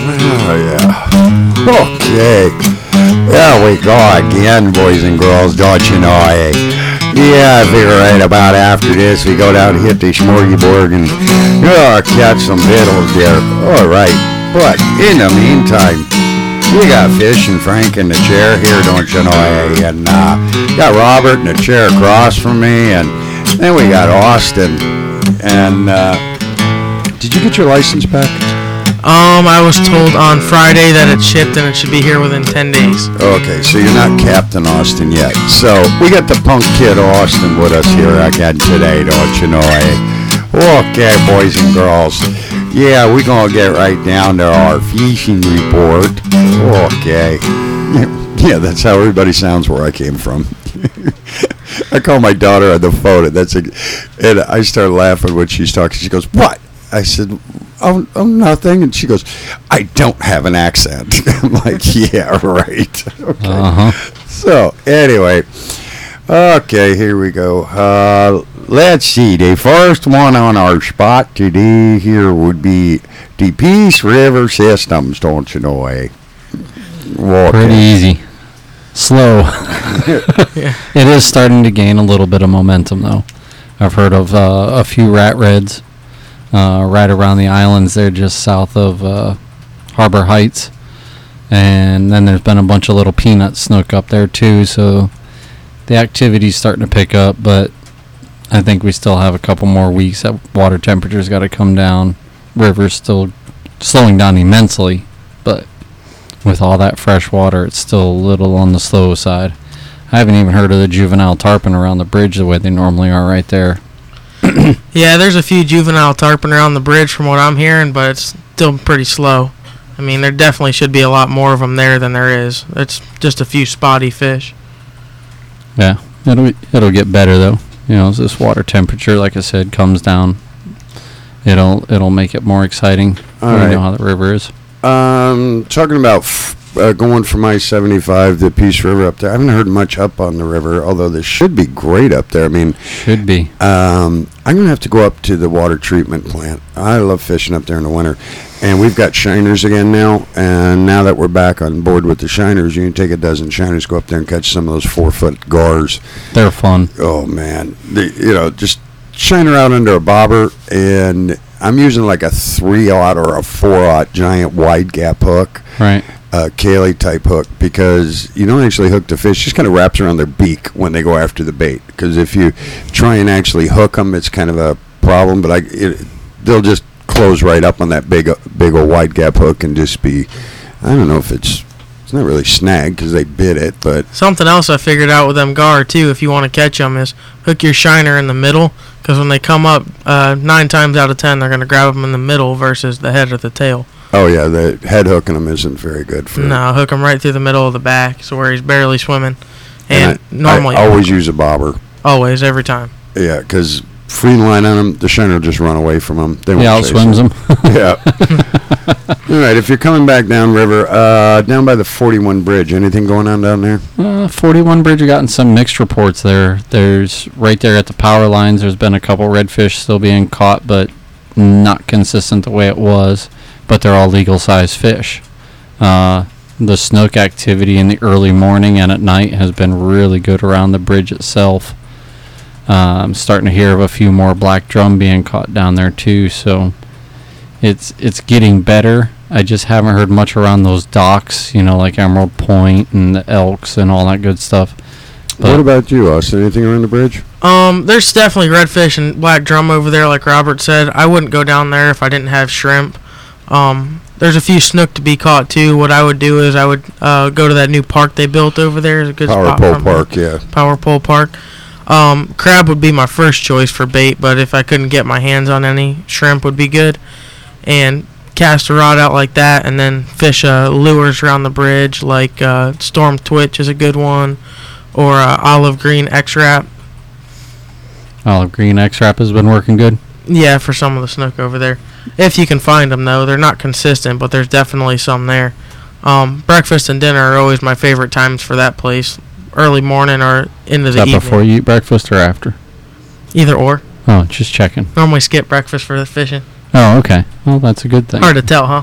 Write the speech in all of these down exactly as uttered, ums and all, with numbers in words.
Oh, yeah. Okay. There we go again, boys and girls, don't you know? I, yeah, I figure right about after this, we go down and hit the smorgasbord and oh, catch some victuals there. All right. But in the meantime, we got Fish and Frank in the chair here, don't you know? And uh, got Robert in the chair across from me, and then we got Austin. And uh, did you get your license back? Um, I was told on Friday that it shipped and it should be here within ten days. Okay, so you're not Captain Austin yet. So we got the punk kid Austin with us here again today, don't you know? Okay, boys and girls. Yeah, we're going to get right down to our fishing report. Okay. Yeah, that's how everybody sounds where I came from. I call my daughter on the phone, and that's a, and I start laughing when she's talking. She goes, "What?" I said, oh, oh, nothing. And she goes, "I don't have an accent." I'm like, yeah, right. Okay. Uh-huh. So, anyway. Okay, here we go. Uh, let's see. The first one on our spot today here would be the Peace River Systems, don't you know, eh? Okay. Pretty easy. Slow. Yeah. It is starting to gain a little bit of momentum, though. I've heard of uh, a few rat reds uh, right around the islands there just south of uh, Harbor Heights. And then there's been a bunch of little peanut snook up there, too. So the activity's starting to pick up, but I think we still have a couple more weeks that water temperature's got to come down. River's still slowing down immensely, but with all that fresh water, it's still a little on the slow side. I haven't even heard of the juvenile tarpon around the bridge the way they normally are right there. Yeah, there's a few juvenile tarpon around the bridge from what I'm hearing, but it's still pretty slow. I mean, there definitely should be a lot more of them there than there is. It's just a few spotty fish. Yeah, it'll it'll get better though. You know, as this water temperature, like I said, comes down, it'll it'll make it more exciting. All we right. know how the river is. Um, talking about f- uh, going from I seventy-five to Peace River up there, I haven't heard much up on the river, although this should be great up there. I mean, Should be. um, I'm going to have to go up to the water treatment plant. I love fishing up there in the winter. And we've got shiners again now, and now that we're back on board with the shiners, you can take a dozen shiners, go up there and catch some of those four-foot gars. They're fun. Oh, man. The, you know, just shiner out under a bobber, and I'm using like a three-aught or a four-aught giant wide-gap hook, Right. uh, Kaylee type hook, because you don't actually hook the fish. It just kind of wraps around their beak when they go after the bait. Because if you try and actually hook them, it's kind of a problem, but I it, they'll just close right up on that big, big old wide-gap hook and just be, I don't know if it's, it's not really snag because they bit it, but Something else I figured out with them gar, too, if you want to catch them, is hook your shiner in the middle, because when they come up, uh, nine times out of ten, they're going to grab them in the middle versus the head or the tail. oh yeah, the head hooking them isn't very good for No, hook them right through the middle of the back, so where he's barely swimming. And, I, normally, I always use a bobber. always, every time. Yeah, because free line on them, the shiner will just run away from them. They won't He chase outswims them. Yeah. All right, if you're coming back down river, uh, down by the forty-one bridge, anything going on down there? Uh, forty-one Bridge, we've gotten some mixed reports there. There's, right there at the power lines, there's been a couple redfish still being caught, but not consistent the way it was. But they're all legal-sized fish. Uh, the snook activity in the early morning and at night has been really good around the bridge itself. Uh, I'm starting to hear of a few more black drum being caught down there, too, so it's it's getting better. I just haven't heard much around those docks, you know, like Emerald Point and the Elks and all that good stuff. But What about you, Austin? Anything around the bridge? Um, there's definitely redfish and black drum over there, like Robert said. I wouldn't go down there if I didn't have shrimp. Um, there's a few snook to be caught, too. What I would do is I would uh, go to that new park they built over there. It's a good Power spot Pole for 'em. Park, yeah. Power Pole Park. Um, crab would be my first choice for bait, but if I couldn't get my hands on any, shrimp would be good. And cast a rod out like that, and then fish uh, lures around the bridge, like uh, Storm Twitch is a good one, or uh, Olive Green X-Wrap. Olive Green X-Wrap has been working good. Yeah, for some of the snook over there. If you can find them, though. They're not consistent, but there's definitely some there. Um, breakfast and dinner are always my favorite times for that place. Early morning or into Is the that evening. before you eat breakfast or after? Either or. Oh, just checking. Normally skip breakfast for the fishing. Oh, okay. Well, that's a good thing. Hard to tell, huh?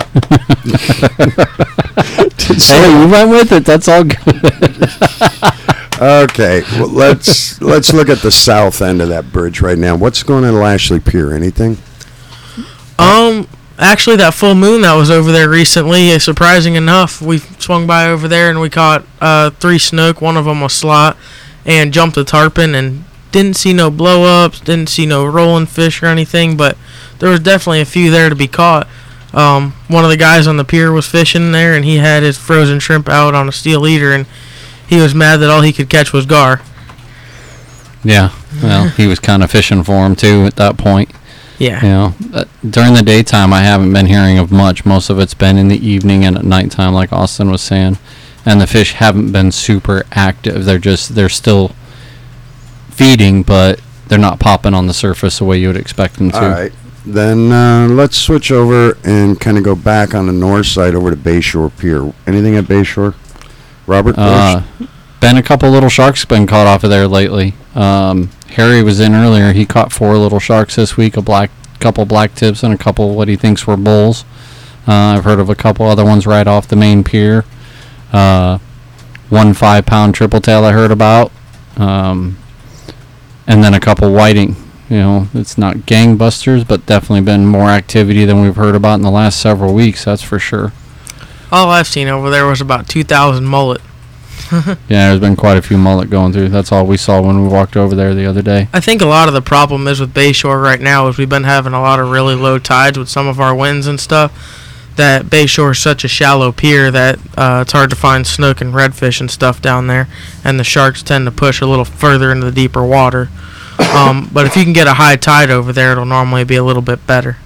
Hey, you went with it. That's all good. Okay, well, let's let's look at the south end of that bridge right now. What's going on at Lashley Pier? Anything? Um, actually, that full moon that was over there recently, uh, surprising enough, we swung by over there and we caught uh, three snook. One of them was slot, and jumped a tarpon and didn't see no blow-ups, didn't see no rolling fish or anything, but there was definitely a few there to be caught. Um, one of the guys on the pier was fishing there, and he had his frozen shrimp out on a steel eater, and he was mad that all he could catch was gar. Yeah, well, he was kind of fishing for him, too, at that point. Yeah. You know, uh, during the daytime, I haven't been hearing of much. Most of it's been in the evening and at nighttime, like Austin was saying. And the fish haven't been super active. They're just, they're still feeding, but they're not popping on the surface the way you would expect them to. All right. Then uh, let's switch over and kind of go back on the north side over to Bayshore Pier. Anything at Bayshore? Robert? Uh, been a couple little sharks been caught off of there lately. Um, Harry was in earlier. He caught four little sharks this week, a black couple black tips and a couple what he thinks were bulls. Uh, I've heard of a couple other ones right off the main pier. Uh, one five-pound triple tail I heard about. Um, and then a couple whiting. You know, it's not gangbusters, but definitely been more activity than we've heard about in the last several weeks, that's for sure. All I've seen over there was about two thousand mullet. Yeah, there's been quite a few mullet going through. That's all we saw when we walked over there the other day. I think a lot of the problem is with Bayshore right now is we've been having a lot of really low tides with some of our winds and stuff. That Bayshore is such a shallow pier that uh, it's hard to find snook and redfish and stuff down there, and the sharks tend to push a little further into the deeper water. Um, but if you can get a high tide over there, it'll normally be a little bit better.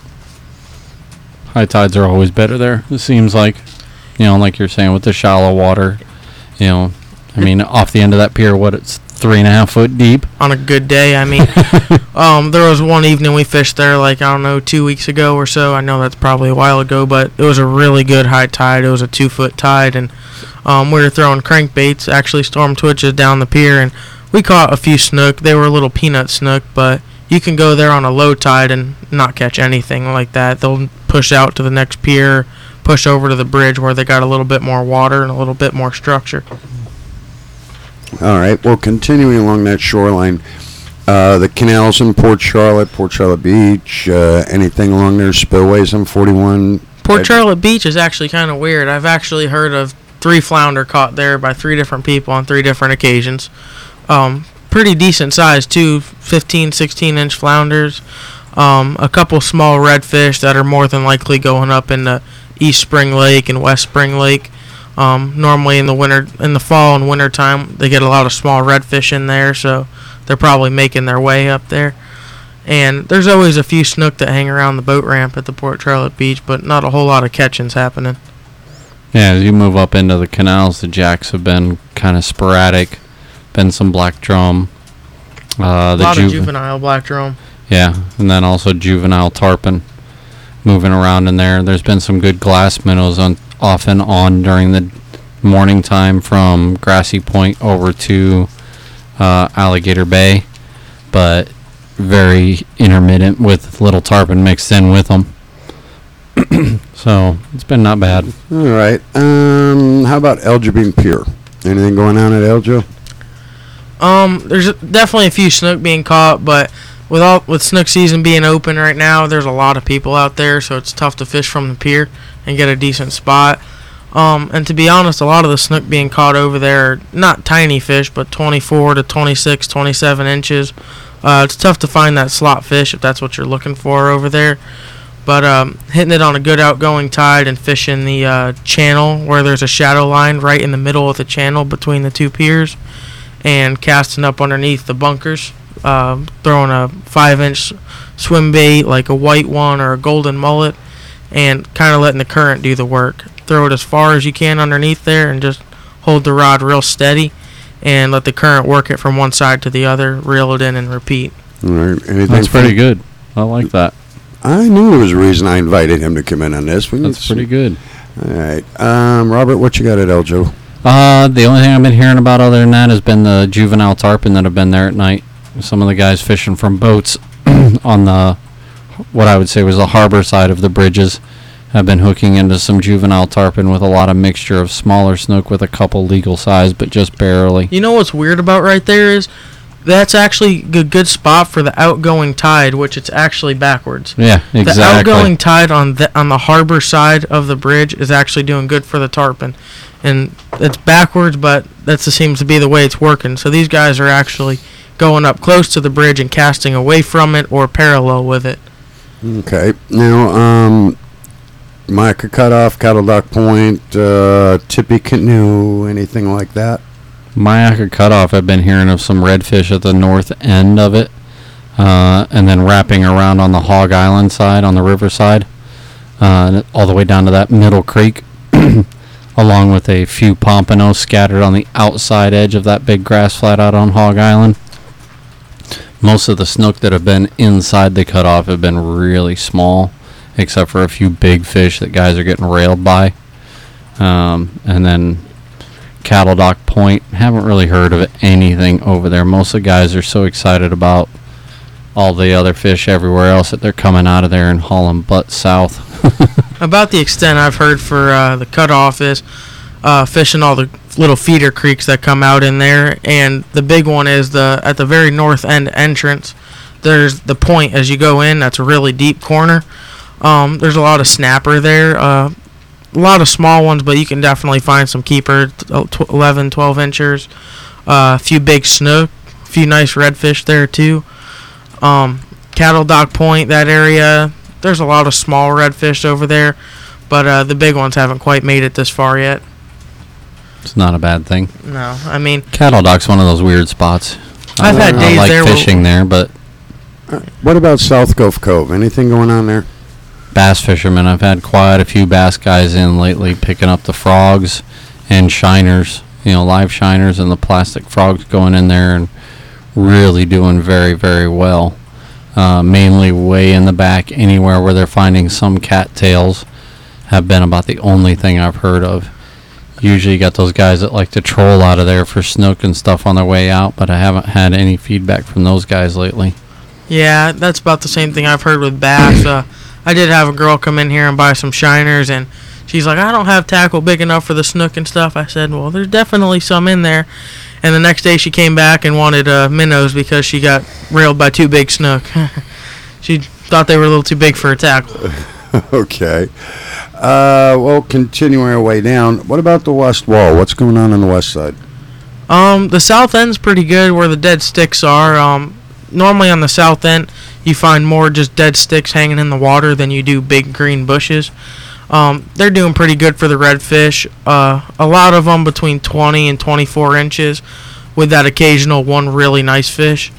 High tides are always better there, it seems like. You know, like you're saying, with the shallow water. You know, I mean, off the end of that pier, what, it's three and a half foot deep? On a good day, I mean. um, there was one evening we fished there, like, I don't know, two weeks ago or so. I know that's probably a while ago, but it was a really good high tide. It was a two-foot tide, and um, we were throwing crankbaits, actually storm twitches down the pier, and we caught a few snook. They were little peanut snook, but you can go there on a low tide and not catch anything like that. They'll push out to the next pier, push over to the bridge where they got a little bit more water and a little bit more structure. All right. Well, continuing along that shoreline, uh, the canals in Port Charlotte, Port Charlotte Beach, uh, anything along there, spillways on forty-one? Port Charlotte Beach is actually kind of weird. I've actually heard of three flounder caught there by three different people on three different occasions. Um, pretty decent size, too, fifteen, sixteen inch flounders. Um, a couple small redfish that are more than likely going up into East Spring Lake and West Spring Lake. Um, normally in the winter, in the fall and winter time, they get a lot of small redfish in there, so they're probably making their way up there. And there's always a few snook that hang around the boat ramp at the Port Charlotte Beach, but not a whole lot of catching's happening. Yeah, as you move up into the canals, the jacks have been kind of sporadic. Been some black drum. Uh, A the lot juve- of juvenile black drum. Yeah, and then also juvenile tarpon moving around in there. There's been some good glass minnows on off and on during the morning time from Grassy Point over to uh, Alligator Bay, but very intermittent with little tarpon mixed in with them. So it's been not bad. All right. Um, how about Elgin Pier? Anything going on at Eljo? Um, there's definitely a few snook being caught, but with all with snook season being open right now, there's a lot of people out there, so it's tough to fish from the pier and get a decent spot. Um, and to be honest, a lot of the snook being caught over there are not tiny fish, but twenty-four to twenty-six, twenty-seven inches. Uh, it's tough to find that slot fish if that's what you're looking for over there. But um, hitting it on a good outgoing tide and fishing the uh, channel where there's a shadow line right in the middle of the channel between the two piers, and casting up underneath the bunkers, uh, throwing a five-inch swim bait like a white one or a golden mullet, and kind of letting the current do the work. Throw it as far as you can underneath there and just hold the rod real steady and let the current work it from one side to the other, reel it in, and repeat. All right. Anything That's pretty from- good. I like that. I knew there was a reason I invited him to come in on this. We need That's pretty good. All right. Um, Robert, what you got at Eljo? Uh, the only thing I've been hearing about other than that has been the juvenile tarpon that have been there at night. Some of the guys fishing from boats on the what I would say was the harbor side of the bridges. I've been hooking into some juvenile tarpon with a lot of mixture of smaller snook with a couple legal size, but just barely. You know what's weird about right there is that's actually a good spot for the outgoing tide, which it's actually backwards. Yeah, exactly. The outgoing tide on the on the harbor side of the bridge is actually doing good for the tarpon, and it's backwards, but that seems to be the way it's working. So these guys are actually going up close to the bridge and casting away from it or parallel with it. Okay. Now, um, Micah Cutoff, Cattle Dock Point, uh, Tippy Canoe, anything like that? Myakka Cutoff, I've been hearing of some redfish at the north end of it, uh, and then wrapping around on the Hog Island side, on the river side, uh, all the way down to that middle creek, along with a few pompanos scattered on the outside edge of that big grass flat out on Hog Island. Most of the snook that have been inside the cutoff have been really small, except for a few big fish that guys are getting railed by. Um, and then Cattle Dock Point, haven't really heard of anything over there. Most of the guys are so excited about all the other fish everywhere else that they're coming out of there and hauling butt south. About the extent I've heard for uh, the cutoff is uh, fishing all the little feeder creeks that come out in there, and the big one is the at the very north end entrance. There's the point as you go in. That's a really deep corner. Um, there's a lot of snapper there. Uh, a lot of small ones, but you can definitely find some keeper, eleven, twelve inchers. Uh, a few big snook, a few nice redfish there too. Um, Cattle Dock Point, that area, there's a lot of small redfish over there, but uh, the big ones haven't quite made it this far yet. It's not a bad thing. No, I mean, Cattle Dock's one of those weird spots. I've I, had I days like there fishing where, there, but Uh, what about South Gulf Cove? Anything going on there? bass fishermen, I've had quite a few bass guys in lately picking up the frogs and shiners, you know, live shiners and the plastic frogs going in there and really doing very, very well. Uh, mainly way in the back, anywhere where they're finding some cattails, have been about the only thing I've heard of. Usually you got those guys that like to troll out of there for snook and stuff on their way out, but I haven't had any feedback from those guys lately. yeah, that's about the same thing I've heard with bass. Uh, I did have a girl come in here and buy some shiners, and she's like, I don't have tackle big enough for the snook and stuff. I said, well, there's definitely some in there. And the next day she came back and wanted uh, minnows because she got railed by two big snook. She thought they were a little too big for a tackle. Okay. Uh, well, continuing our way down, what about the west wall? What's going on on the west side? Um, the south end's pretty good where the dead sticks are. Um, normally on the south end, you find more just dead sticks hanging in the water than you do big green bushes. Um, they're doing pretty good for the redfish. Uh, a lot of them between twenty and twenty-four inches, with that occasional one really nice fish.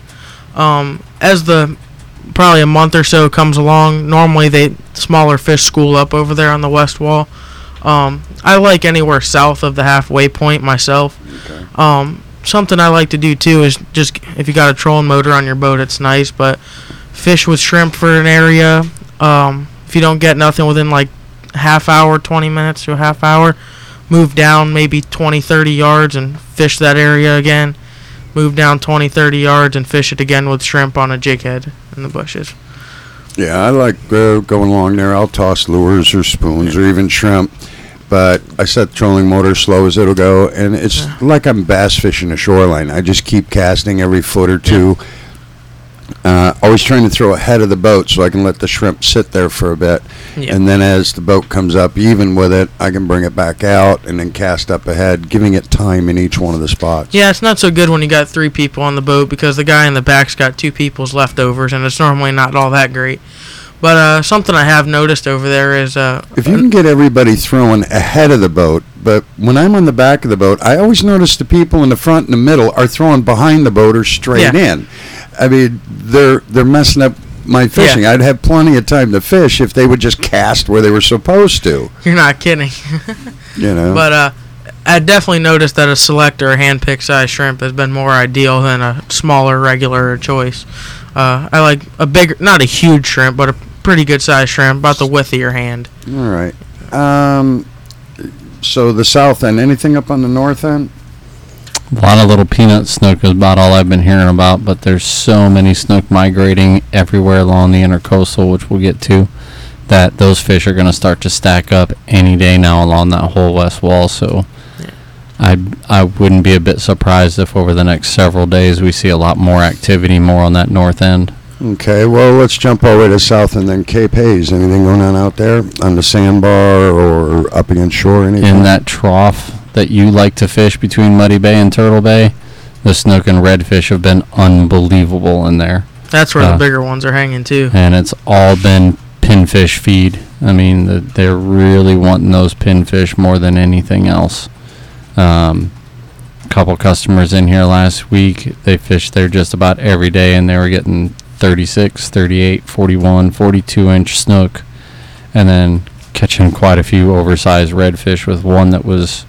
Um, as the probably a month or so comes along, normally they smaller fish school up over there on the west wall. Um, I like anywhere south of the halfway point myself. Okay. Um, something I like to do too is just if you got a trolling motor on your boat, it's nice. But fish with shrimp for an area. Um, if you don't get nothing within like half hour, twenty minutes to a half hour, move down maybe twenty, thirty yards and fish that area again. Move down twenty, thirty yards and fish it again with shrimp on a jig head in the bushes. Yeah, I like uh, going along there. I'll toss lures or spoons or even shrimp. But I set the trolling motor slow as it'll go, and it's Yeah. like I'm bass fishing a shoreline. I just keep casting every foot or two. Uh, always trying to throw ahead of the boat so I can let the shrimp sit there for a bit. Yeah. And then as the boat comes up even with it, I can bring it back out and then cast up ahead, giving it time in each one of the spots. Yeah, it's not so good when you got three people on the boat because the guy in the back's got two people's leftovers, and it's normally not all that great. But uh, something I have noticed over there is uh, If you can get everybody throwing ahead of the boat, but when I'm on the back of the boat, I always notice the people in the front and the middle are throwing behind the boat or straight Yeah. in. I mean, they're they're messing up my fishing. Yeah. I'd have plenty of time to fish if they would just cast where they were supposed to. you're not kidding. You know. But uh, I definitely noticed that a select or a hand-picked size shrimp has been more ideal than a smaller regular choice. Uh, I like a bigger, not a huge shrimp, but a pretty good size shrimp, about the width of your hand. All right. Um, so the south end. Anything up on the north end? A lot of little peanut snook is about all I've been hearing about, but there's so many snook migrating everywhere along the intercoastal, which we'll get to, that those fish are going to start to stack up any day now along that whole west wall. So Yeah. I I wouldn't be a bit surprised if over the next several days we see a lot more activity more on that north end. Okay, well, let's jump over to south and then Cape Hayes. Anything going on out there on the sandbar or up against shore? Anything? In that trough that you like to fish between Muddy Bay and Turtle Bay, the snook and redfish have been unbelievable in there. That's where Uh, the bigger ones are hanging too. And it's all been pinfish feed. I mean, the, they're really wanting those pinfish more than anything else. Um, a couple customers in here last week, they fished there just about every day, and they were getting thirty-six, thirty-eight, forty-one, forty-two inch snook, and then catching quite a few oversized redfish with one that was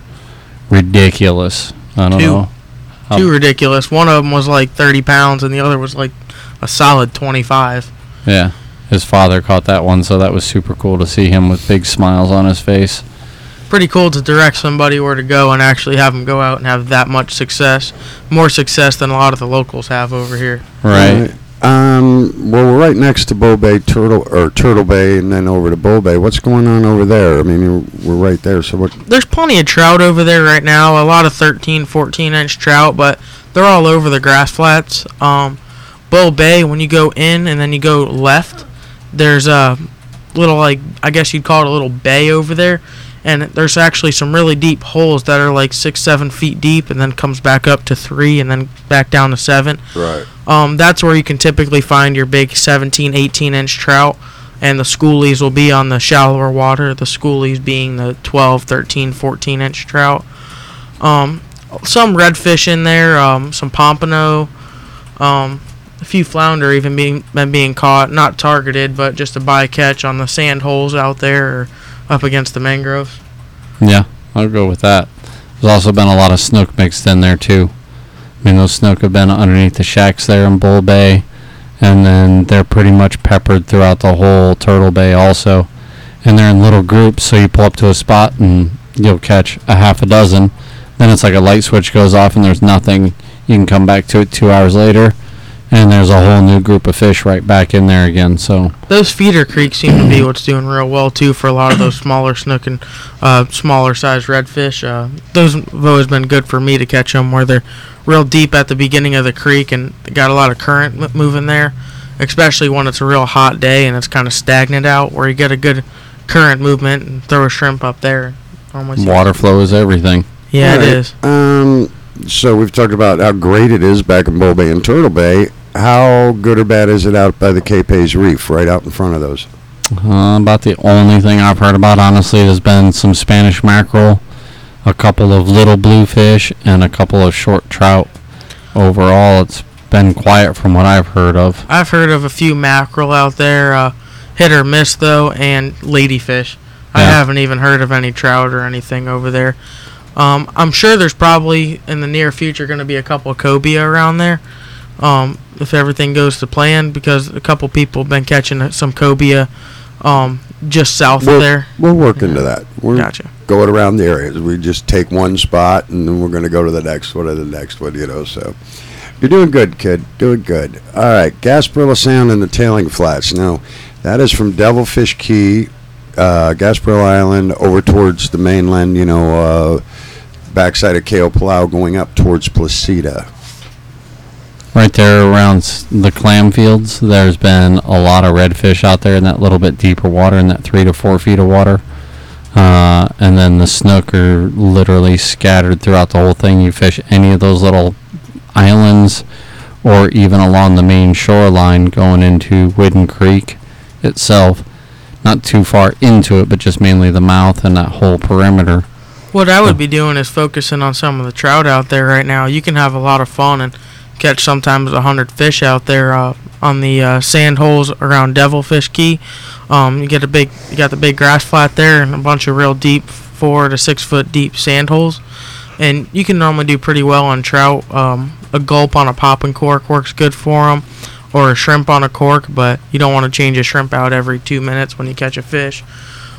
ridiculous. I don't Two. know. How- Too ridiculous. One of them was like thirty pounds, and the other was like a solid twenty-five. Yeah. His father caught that one, so that was super cool to see him with big smiles on his face. Pretty cool to direct somebody where to go and actually have them go out and have that much success. More success than a lot of the locals have over here. Right. Um, well, we're right next to Bull Bay, Turtle, or Turtle Bay, and then over to Bull Bay. What's going on over there? I mean, you're, we're right there, so what? There's plenty of trout over there right now. A lot of thirteen, fourteen inch trout, but they're all over the grass flats. Um, Bull Bay, when you go in and then you go left, there's a little, like, I guess you'd call it a little bay over there. And there's actually some really deep holes that are like six, seven feet deep, and then comes back up to three, and then back down to seven. Right. Um, that's where you can typically find your big seventeen, eighteen inch trout, and the schoolies will be on the shallower water. The schoolies being the twelve, thirteen, fourteen inch trout. Um, some redfish in there, um, some pompano, um, a few flounder even being been being caught, not targeted, but just a bycatch on the sand holes out there or up against the mangroves. Yeah, I'll go with that. There's also been a lot of snook mixed in there too. I mean, those snook have been underneath the shacks there in Bull Bay, and then they're pretty much peppered throughout the whole Turtle Bay also. And they're in little groups, so you pull up to a spot and you'll catch a half a dozen. Then it's like a light switch goes off and there's nothing. You can come back to it two hours later, and there's a whole new group of fish right back in there again. So Those feeder creeks seem to be what's doing real well too for a lot of those smaller snook and uh, smaller sized redfish. Uh, those have always been good for me to catch them where they're real deep at the beginning of the creek and they got a lot of current m- moving there, especially when it's a real hot day and it's kind of stagnant out, where you get a good current movement and throw a shrimp up there. Almost water flow is everything. Yeah, All it right. is. Um, so we've talked about how great it is back in Bull Bay and Turtle Bay. How good or bad is it out by the Cape Hayes Reef, right out in front of those? Uh, about the only thing I've heard about, honestly, has been some Spanish mackerel, a couple of little bluefish, and a couple of short trout. Overall, it's been quiet from what I've heard of. I've heard of a few mackerel out there, uh, hit or miss though, and ladyfish. I Yeah. haven't even heard of any trout or anything over there. Um, I'm sure there's probably in the near future going to be a couple of cobia around there, um, if everything goes to plan, because a couple people have been catching some cobia um, just south We'll, of there. we'll work into that. We're Gotcha. going around the areas. We just take one spot, and then we're going to go to the next one and the next one, you know, so. You're doing good, kid. Doing good. All right, Gasparilla Sound and the Tailing Flats. Now, that is from Devilfish Key, uh, Gasparilla Island, over towards the mainland, you know, uh, backside of Cayo Palau, going up towards Placida. Right there around s- the clam fields, there's been a lot of redfish out there in that little bit deeper water, in that three to four feet of water. Uh, and then the snook are literally scattered throughout the whole thing. You fish any of those little islands or even along the main shoreline going into Whidden Creek itself. Not too far into it, but just mainly the mouth and that whole perimeter. What I would be doing is focusing on some of the trout out there right now. You can have a lot of fun and catch sometimes a hundred fish out there uh, on the uh, sand holes around Devilfish Key. Um, you get a big, you got the big grass flat there and a bunch of real deep, four to six foot deep sand holes, and you can normally do pretty well on trout. Um, a gulp on a popping cork works good for them, or a shrimp on a cork, but you don't want to change a shrimp out every two minutes when you catch a fish.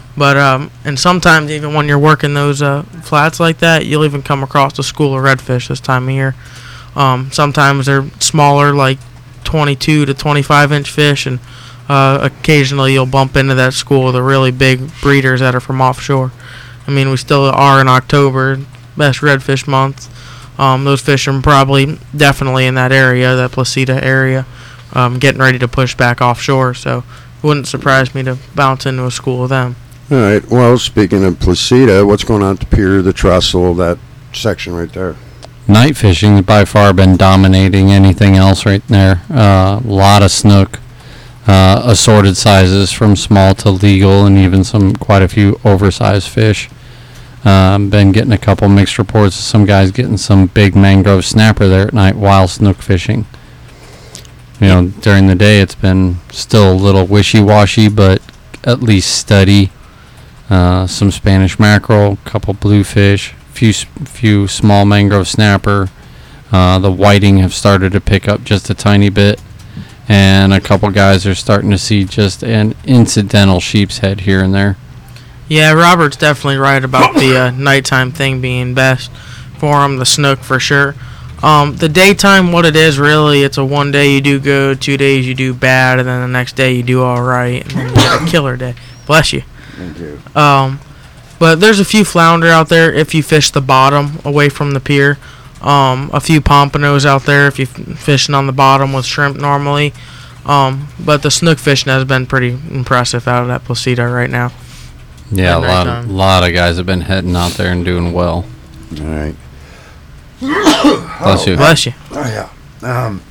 But um, and sometimes even when you're working those uh, flats like that, you'll even come across a school of redfish this time of year. Um, sometimes they're smaller, like twenty-two to twenty-five inch fish, and uh, occasionally you'll bump into that school of the really big breeders that are from offshore. I mean, we still are in October, best redfish month. Um, those fish are probably definitely in that area, that Placida area, um, getting ready to push back offshore. So it wouldn't surprise me to bounce into a school of them. All right. Well, speaking of Placida, what's going on at the pier, the trestle, that section right there? Night fishing has by far been dominating anything else right there. A uh, lot of snook, uh, assorted sizes from small to legal, and even some quite a few oversized fish. Um, been getting a couple mixed reports of some guys getting some big mangrove snapper there at night while snook fishing. You know, during the day it's been still a little wishy-washy, but at least steady. Uh, some Spanish mackerel, couple bluefish, few few small mangrove snapper. Uh, the whiting have started to pick up just a tiny bit, and a couple guys are starting to see just an incidental sheep's head here and there. Yeah, Robert's definitely right about the uh, nighttime thing being best for him, the snook for sure. Um, the daytime, what it is really, it's a one day you do good, two days you do bad, and then the next day you do all right, and then you get a killer day. Bless you. Thank you. Um, but there's a few flounder out there if you fish the bottom away from the pier. Um, a few pompanos out there if you're fishing on the bottom with shrimp normally. Um, but the snook fishing has been pretty impressive out of that Placida right now. Yeah, a At lot, nighttime. of, lot of guys have been heading out there and doing well. All right. Bless you. Bless you. Oh, yeah. Um,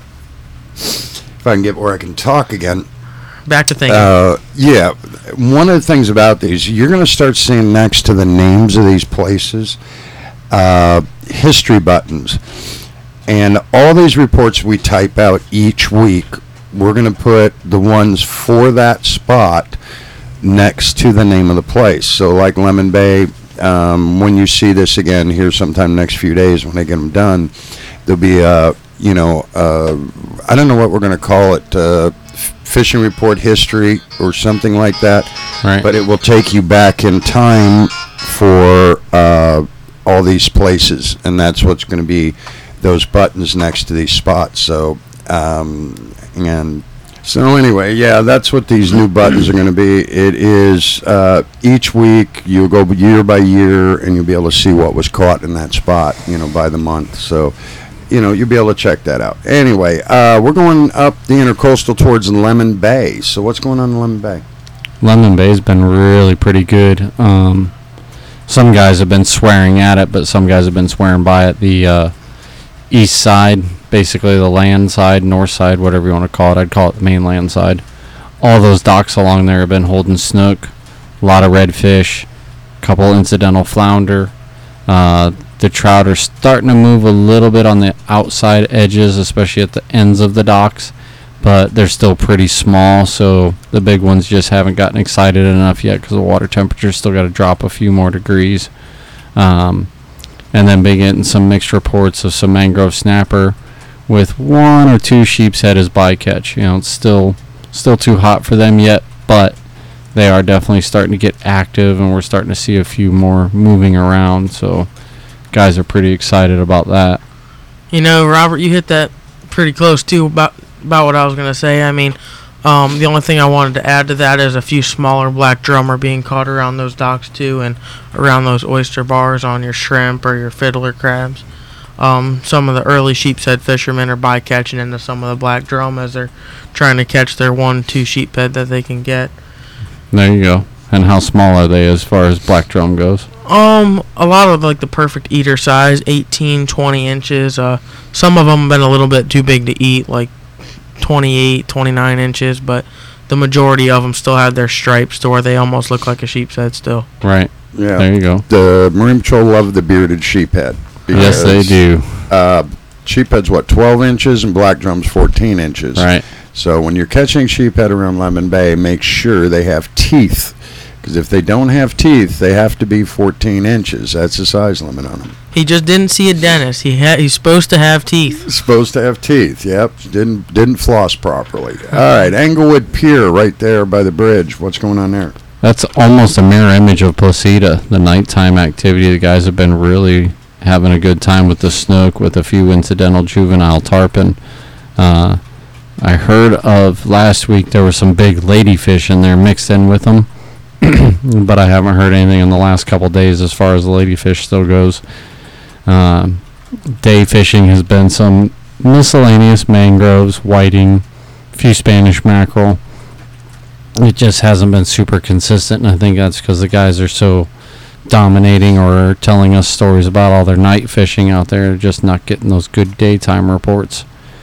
if I can get where I can talk again. Back to thinking. Uh, yeah. One of the things about these, you're going to start seeing next to the names of these places, uh, history buttons. And all these reports we type out each week, we're going to put the ones for that spot next to the name of the place. So like Lemon Bay, um, when you see this again here sometime next few days when they get them done, there'll be a, you know, uh, I don't know what we're going to call it, uh, fishing report history or something like that. Right. But it will take you back in time for uh, all these places, and that's what's going to be those buttons next to these spots. So, um, and so anyway, yeah, that's what these new buttons are going to be. It is uh, each week you'll go year by year, and you'll be able to see what was caught in that spot, you know, by the month. So, you know, you'll be able to check that out. Anyway, uh, we're going up the intercoastal towards Lemon Bay. So what's going on in Lemon Bay? Lemon Bay's been really pretty good. Um, some guys have been swearing at it, but some guys have been swearing by it. The uh, east side, basically the land side, north side, whatever you want to call it. I'd call it the mainland side. All those docks along there have been holding snook, a lot of redfish, a couple incidental flounder. Uh, the trout are starting to move a little bit on the outside edges, especially at the ends of the docks, but they're still pretty small, so the big ones just haven't gotten excited enough yet because the water temperature's still got to drop a few more degrees. Um, and then been getting some mixed reports of some mangrove snapper with one or two sheep's head as bycatch. You know, it's still still too hot for them yet, but they are definitely starting to get active, and we're starting to see a few more moving around, so guys are pretty excited about that. You know, Robert, you hit that pretty close too about about what I was gonna say. I mean, um, the only thing I wanted to add to that is a few smaller black drum are being caught around those docks too, and around those oyster bars on your shrimp or your fiddler crabs. Um, some of the early sheepshead fishermen are bycatching into some of the black drum as they're trying to catch their one, two sheephead that they can get. There you go. And how small are they as far as black drum goes? Um, a lot of like the perfect eater size, eighteen, twenty inches. Uh, some of them have been a little bit too big to eat, like twenty-eight, twenty-nine inches, but the majority of them still have their stripes to where they almost look like a sheep's head still. Right. Yeah. There you go. The Marine Patrol love the bearded sheephead. Yes, they do. Uh, sheephead's what, twelve inches, and black drum's fourteen inches. Right. So when you're catching sheephead around Lemon Bay, make sure they have teeth. Because if they don't have teeth, they have to be fourteen inches. That's the size limit on them. He just didn't see a dentist. He ha- he's supposed to have teeth. Supposed to have teeth. Yep. Didn't didn't floss properly. All right, Englewood Pier, right there by the bridge. What's going on there? That's almost a mirror image of Placida, the nighttime activity. The guys have been really having a good time with the snook, with a few incidental juvenile tarpon. Uh, I heard of last week there were some big ladyfish in there mixed in with them, but I haven't heard anything in the last couple days as far as the ladyfish still goes. Uh, day fishing has been some miscellaneous mangroves, whiting, a few Spanish mackerel. It just hasn't been super consistent, and I think that's because the guys are so dominating or telling us stories about all their night fishing out there, just not getting those good daytime reports.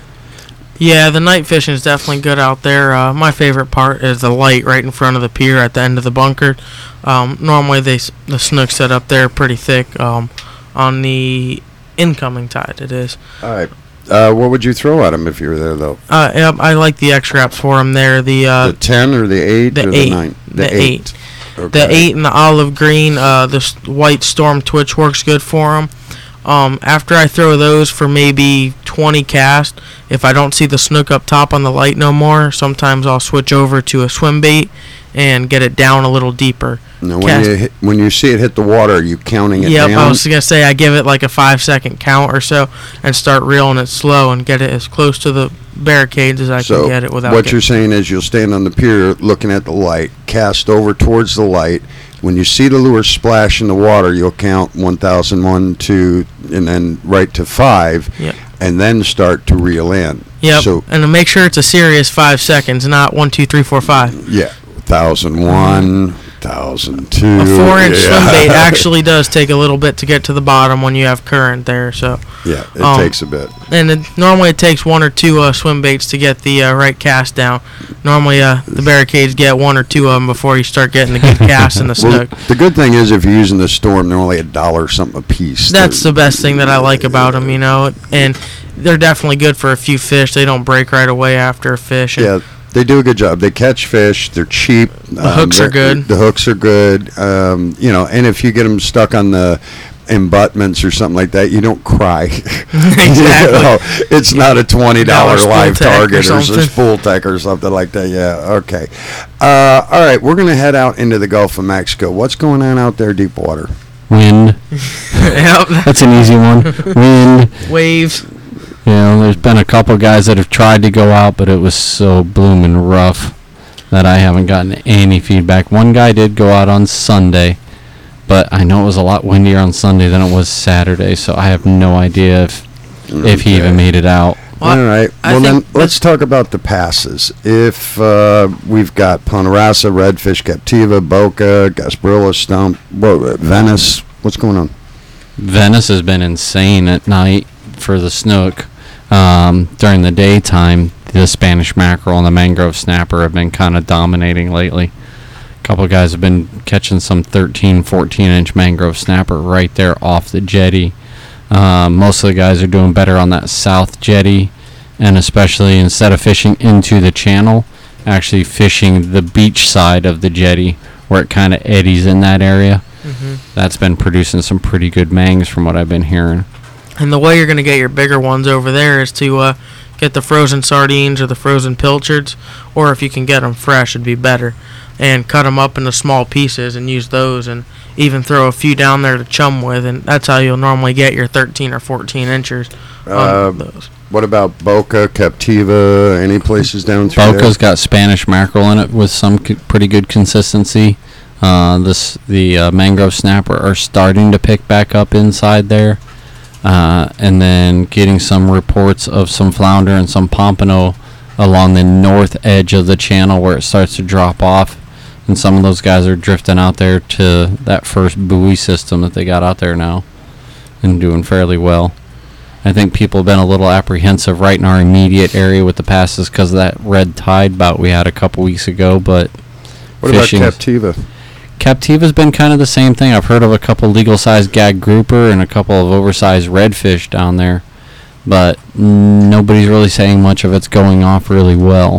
Yeah, the night fishing is definitely good out there. Uh, my favorite part is the light right in front of the pier at the end of the bunker. Um, normally, they s- the snook set up there pretty thick um, on the incoming tide. It is. All right. Uh, what would you throw at them if you were there, though? Uh, yeah, I like the X wraps for them there. The uh, the ten or the eight the or eight. the nine? The eight. Okay. The eight and the olive green. Uh, the s- white storm twitch works good for them. Um, after I throw those for maybe twenty casts, if I don't see the snook up top on the light no more, sometimes I'll switch over to a swim bait and get it down a little deeper. Now, when Cast- you hit, when you see it hit the water, are you counting it Yep, down? I was gonna say I give it like a five second count or so and start reeling it slow and get it as close to the barricades as I so can get it without. what getting you're saying is you'll stand on the pier looking at the light, cast over towards the light. When you see the lure splash in the water, you'll count one thousand, one, two, and then right to five, Yep. and then start to reel in. Yep, So, and to make sure it's a serious five seconds, not one, two, three, four, five. yeah, one thousand one, one thousand two. A four-inch yeah. swim bait actually does take a little bit to get to the bottom when you have current there. So, Yeah, it um, takes a bit. and it, normally it takes one or two uh, swim baits to get the uh, right cast down. Normally, uh, the barricades get one or two of them before you start getting the good cast in the Well, snook. the good thing is if you're using the storm, they're only a dollar something a piece. That's They're- the best thing that I like about them, you know, and they're definitely good for a few fish. They don't break right away after a fish. And Yeah, they do a good job. They catch fish. They're cheap. The hooks are good. The hooks are good. Um, you know, and if you get them stuck on the embutments or something like that, you don't cry. Exactly. You know, it's not a twenty dollar Dollar live spool tech or target or, a something. spool tech or something like that. Yeah, okay. Uh, all right, we're going to head out into the Gulf of Mexico. What's going on out there, deep water? Wind. Yep. That's an easy one. Wind. Waves. You know, there's been a couple guys that have tried to go out, but it was so blooming rough that I haven't gotten any feedback. One guy did go out on Sunday, but I know it was a lot windier on Sunday than it was Saturday, so I have no idea if if he even Okay. made it out. Well, All right. I Well, then think let's talk about the passes. If uh, we've got Ponderosa, Redfish, Captiva, Boca, Gasparilla, Stump, what, Venice, what's going on? Venice has been insane at night for the snook. Um, during the daytime, the Spanish mackerel and the mangrove snapper have been kind of dominating lately. A couple guys have been catching some thirteen, fourteen inch mangrove snapper right there off the jetty. Um, most of the guys are doing better on that south jetty, and especially instead of fishing into the channel, actually fishing the beach side of the jetty where it kind of eddies in that area. hmm That's been producing some pretty good mangs from what I've been hearing. And the way you're going to get your bigger ones over there is to uh, get the frozen sardines or the frozen pilchards, or if you can get them fresh, it'd be better. And cut them up into small pieces and use those, and even throw a few down there to chum with, and that's how you'll normally get your thirteen or fourteen inchers Uh, on those. What about Boca, Captiva, any places down through Boca's got Spanish mackerel in it with some c- pretty good consistency. Uh, this the uh, mangrove snapper are starting to pick back up inside there, uh, and then getting some reports of some flounder and some pompano along the north edge of the channel where it starts to drop off. And some of those guys are drifting out there to that first buoy system that they got out there now and doing fairly well. I think people have been a little apprehensive right in our immediate area with the passes because of that red tide bout we had a couple weeks ago, but What fishing- about Captiva? Captiva's been kind of the same thing. I've heard of a couple legal-sized gag grouper and a couple of oversized redfish down there, but nobody's really saying much of it's going off really well.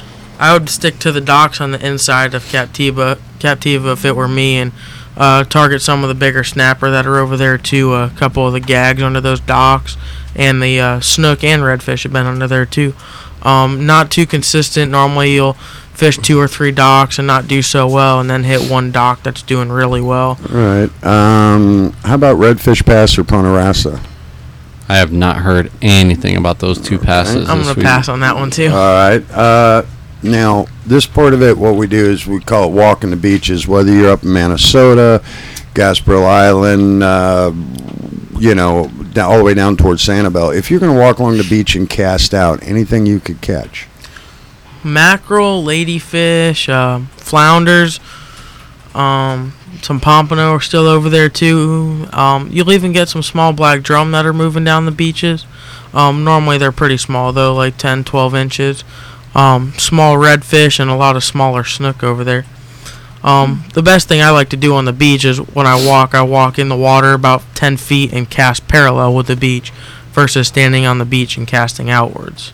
I would stick to the docks on the inside of Captiva, Captiva if it were me, and uh, target some of the bigger snapper that are over there too. A couple of the gags under those docks, and the uh, snook and redfish have been under there too. Um, not too consistent. Normally you'll fish two or three docks and not do so well, and then hit one dock that's doing really well. All right. Um, how about Redfish Pass or Ponderosa? I have not heard anything about those two passes. I'm this going to week. pass on that one too. All right. Uh, now, this part of it, what we do is we call it walking the beaches, whether you're up in Minnesota, Gasparilla Island, uh, you know, down, all the way down towards Sanibel. If you're going to walk along the beach and cast out anything you could catch. Mackerel, ladyfish, uh, flounders, um, some pompano are still over there too. Um, you'll even get some small black drum that are moving down the beaches. Um, normally they're pretty small though, like ten, twelve inches. Um, small redfish and a lot of smaller snook over there. Um, the best thing I like to do on the beach is when I walk, I walk in the water about ten feet and cast parallel with the beach versus standing on the beach and casting outwards.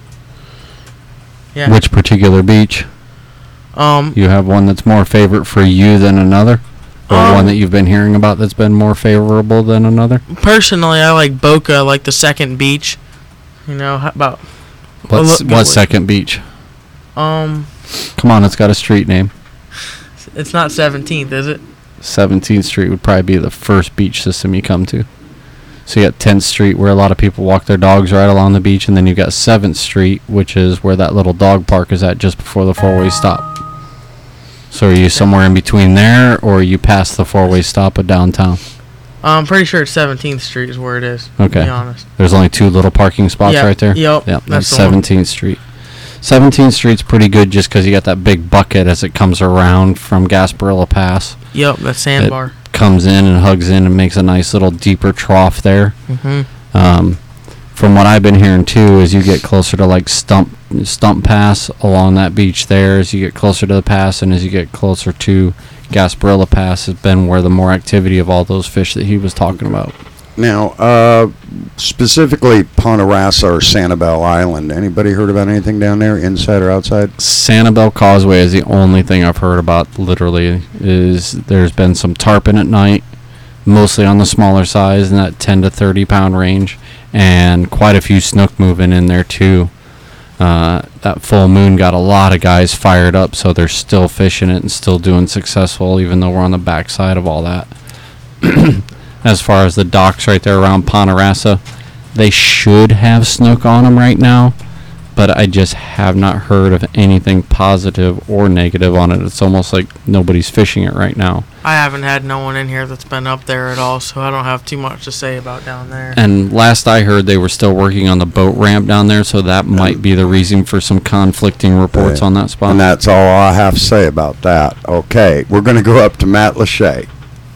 Yeah. Which particular beach? Um, You have one that's more favorite for you than another? Or Um, one that you've been hearing about that's been more favorable than another? personally, I like Boca, like the second beach. You know, how about What's, look- what second beach? um, Come on, it's got a street name. it's not seventeenth, is it? seventeenth Street would probably be the first beach system you come to. So you got tenth Street where a lot of people walk their dogs right along the beach, and then you got seventh Street, which is where that little dog park is at just before the four-way stop. So are you somewhere in between there, or are you past the four-way stop of downtown? I'm pretty sure it's seventeenth Street is where it is. Okay. To be honest. There's only two little parking spots Yeah, right there? yep, Yep, that's that's the one. seventeenth Street. seventeenth Street's pretty good just because you got that big bucket as it comes around from Gasparilla Pass. Yep, that's It Sandbar. comes in and hugs in and makes a nice little deeper trough there. Mm-hmm. Um, from what I've been hearing too, is you get closer to like Stump Stump Pass along that beach there. As you get closer to the pass, and as you get closer to Gasparilla Pass, has been where the more activity of all those fish that he was talking about. Now, uh, specifically Ponderosa or Sanibel Island. Anybody heard about anything down there, inside or outside? Sanibel Causeway is the only thing I've heard about. Literally, is there's been some tarpon at night, mostly on the smaller size in that ten to thirty pound range, and quite a few snook moving in there too. Uh, that full moon got a lot of guys fired up, so they're still fishing it and still doing successful, even though we're on the backside of all that. As far as the docks right there around Ponderosa, they should have snook on them right now, but I just have not heard of anything positive or negative on it. It's almost like nobody's fishing it right now. I haven't had no one in here that's been up there at all, so I don't have too much to say about down there. And last I heard, they were still working on the boat ramp down there, so that might be the reason for some conflicting reports Right. on that spot. And that's all I have to say about that. Okay, we're going to go up to Matt Lachey.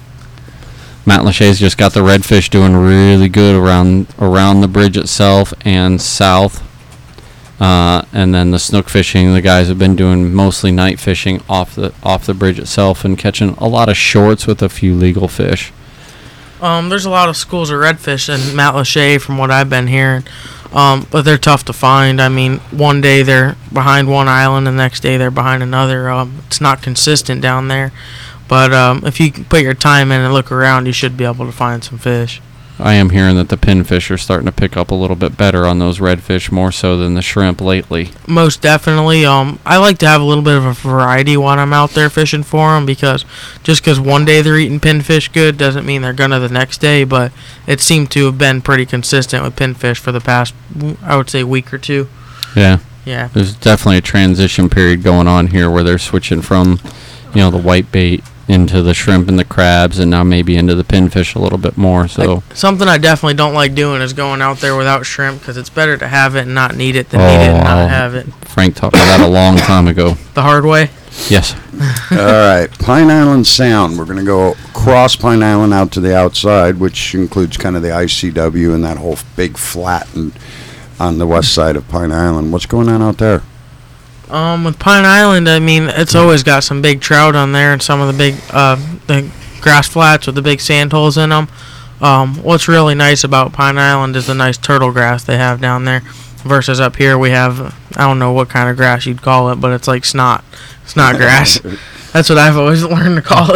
Matt Lachey's just got the redfish doing really good around around the bridge itself and south. Uh, and then the snook fishing, the guys have been doing mostly night fishing off the off the bridge itself and catching a lot of shorts with a few legal fish. Um, there's a lot of schools of redfish in Mount Lachey from what I've been hearing, um, but they're tough to find. I mean, one day they're behind one island, and the next day they're behind another. Um, it's not consistent down there, but um, if you put your time in and look around, you should be able to find some fish. I am hearing that the pinfish are starting to pick up a little bit better on those redfish, more so than the shrimp lately. Most definitely. Um, I like to have a little bit of a variety when I'm out there fishing for them, because just because one day they're eating pinfish good doesn't mean they're gonna the next day. But it seemed to have been pretty consistent with pinfish for the past, I would say, week or two. Yeah. Yeah. There's definitely a transition period going on here where they're switching from, you know, the white bait into the shrimp and the crabs, and now maybe into the pinfish a little bit more. So Like, something I definitely don't like doing is going out there without shrimp, because it's better to have it and not need it than Oh, need it and I'll- not have it. Frank taught me that a long time ago. The hard way. Yes. All right, Pine Island Sound. We're going to go across Pine Island out to the outside, which includes kind of the I C W and that whole big flat and on the west side of Pine Island. What's going on out there? Um, with Pine Island, I mean, it's always got some big trout on there, and some of the big, uh, the grass flats with the big sand holes in them. Um, what's really nice about Pine Island is the nice turtle grass they have down there, versus up here we have, I don't know what kind of grass you'd call it, but it's like snot, snot grass. That's what I've always learned to call it. It's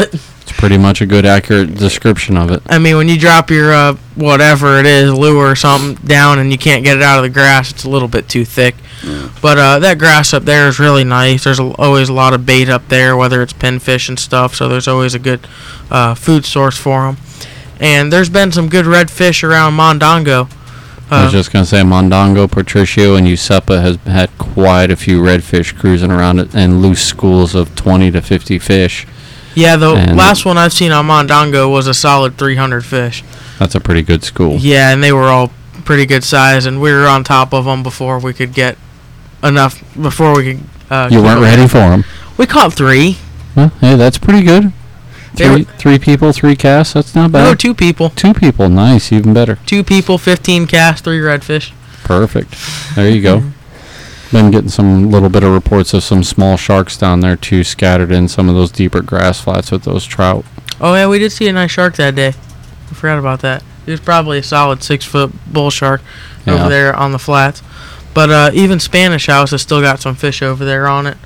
It's pretty much a good, accurate description of it. I mean, when you drop your uh, whatever it is, lure or something down and you can't get it out of the grass, it's a little bit too thick. Yeah. But uh, that grass up there is really nice. There's a, always a lot of bait up there, whether it's pinfish and stuff, so there's always a good uh, food source for them. And there's been some good redfish around Mondongo. Uh, I was just going to say Mondongo, Patricio, and Usepa has had quite a few redfish cruising around it and loose schools of twenty to fifty fish. Yeah, the and last one I've seen on Mondongo was a solid three hundred fish. That's a pretty good school. Yeah, and they were all pretty good size, and we were on top of them before we could get enough, before we could... Uh, You weren't ready for them. We caught three. Well, hey, that's pretty good. They Three, were- three people, three casts. That's not bad. No, two people. Two people, nice, even better. Two people, fifteen casts, three redfish. Perfect. There you go. Been getting some little bit of reports of some small sharks down there too, scattered in some of those deeper grass flats with those trout. Oh, yeah, we did see a nice shark that day. I forgot about that. It was probably a solid six-foot bull shark Yeah. over there on the flats. But uh, even Spanish House has still got some fish over there on it.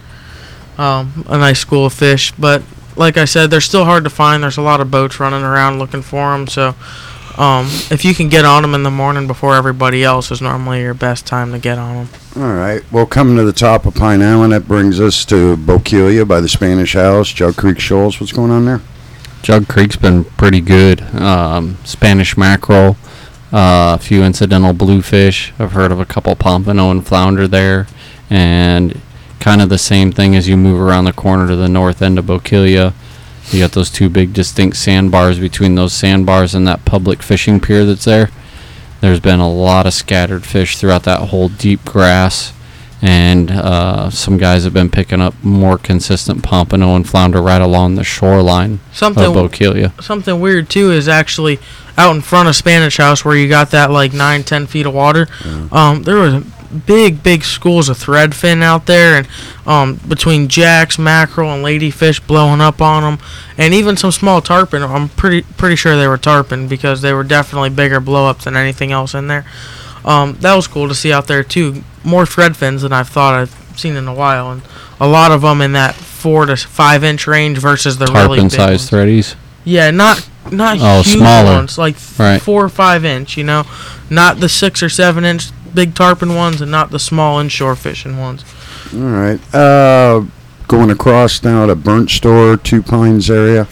Um, a nice school of fish. But like I said, they're still hard to find. There's a lot of boats running around looking for them. So um, if you can get on them in the morning before everybody else is normally your best time to get on them. All right. Well, coming to the top of Pine Island, that brings us to Bokeelia by the Spanish House, Jug Creek Shoals. What's going on there? Jug Creek's been pretty good. Um, Spanish mackerel, uh, a few incidental bluefish. I've heard of a couple pompano and flounder there. And kind of the same thing as you move around the corner to the north end of Bokeelia. You got those two big distinct sandbars. Between those sandbars and that public fishing pier that's there, there's been a lot of scattered fish throughout that whole deep grass. And uh, some guys have been picking up more consistent pompano and flounder right along the shoreline Something of Bokeelia. something weird too is actually out in front of Spanish House where you got that like nine, ten feet of water. Yeah. Um, there was big, big schools of threadfin out there, and um, between jacks, mackerel, and ladyfish blowing up on them, and even some small tarpon. I'm pretty pretty sure they were tarpon because they were definitely bigger blow-ups than anything else in there. Um, that was cool to see out there too. More threadfins than I've thought I've seen in a while, and a lot of them in that four to five inch range versus the really big Tarpon-sized ones. threadies. Yeah, not not Oh, huge smaller. ones, like th- Right. four or five inch. You know, not the six or seven inch big tarpon ones, and not the small inshore fishing ones. All right. Uh, going across now to Burnt Store, Two Pines area.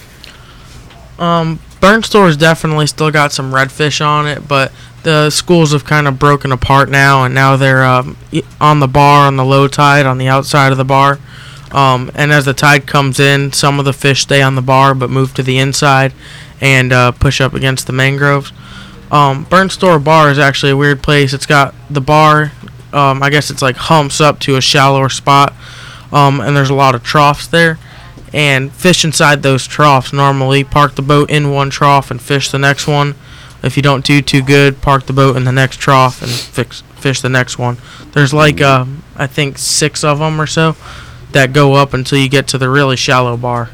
Um, Burnt Store's definitely still got some redfish on it, but the schools have kind of broken apart now, and now they're um, i- on the bar on the low tide on the outside of the bar. Um, and as the tide comes in, some of the fish stay on the bar but move to the inside and uh, push up against the mangroves. Um, Burnt Store Bar is actually a weird place. It's got the bar, um, I guess it's like humps up to a shallower spot, um, and there's a lot of troughs there. And fish inside those troughs normally park the boat in one trough and fish the next one. If you don't do too good, park the boat in the next trough and fix, fish the next one. There's like, uh, I think, six of them or so that go up until you get to the really shallow bar.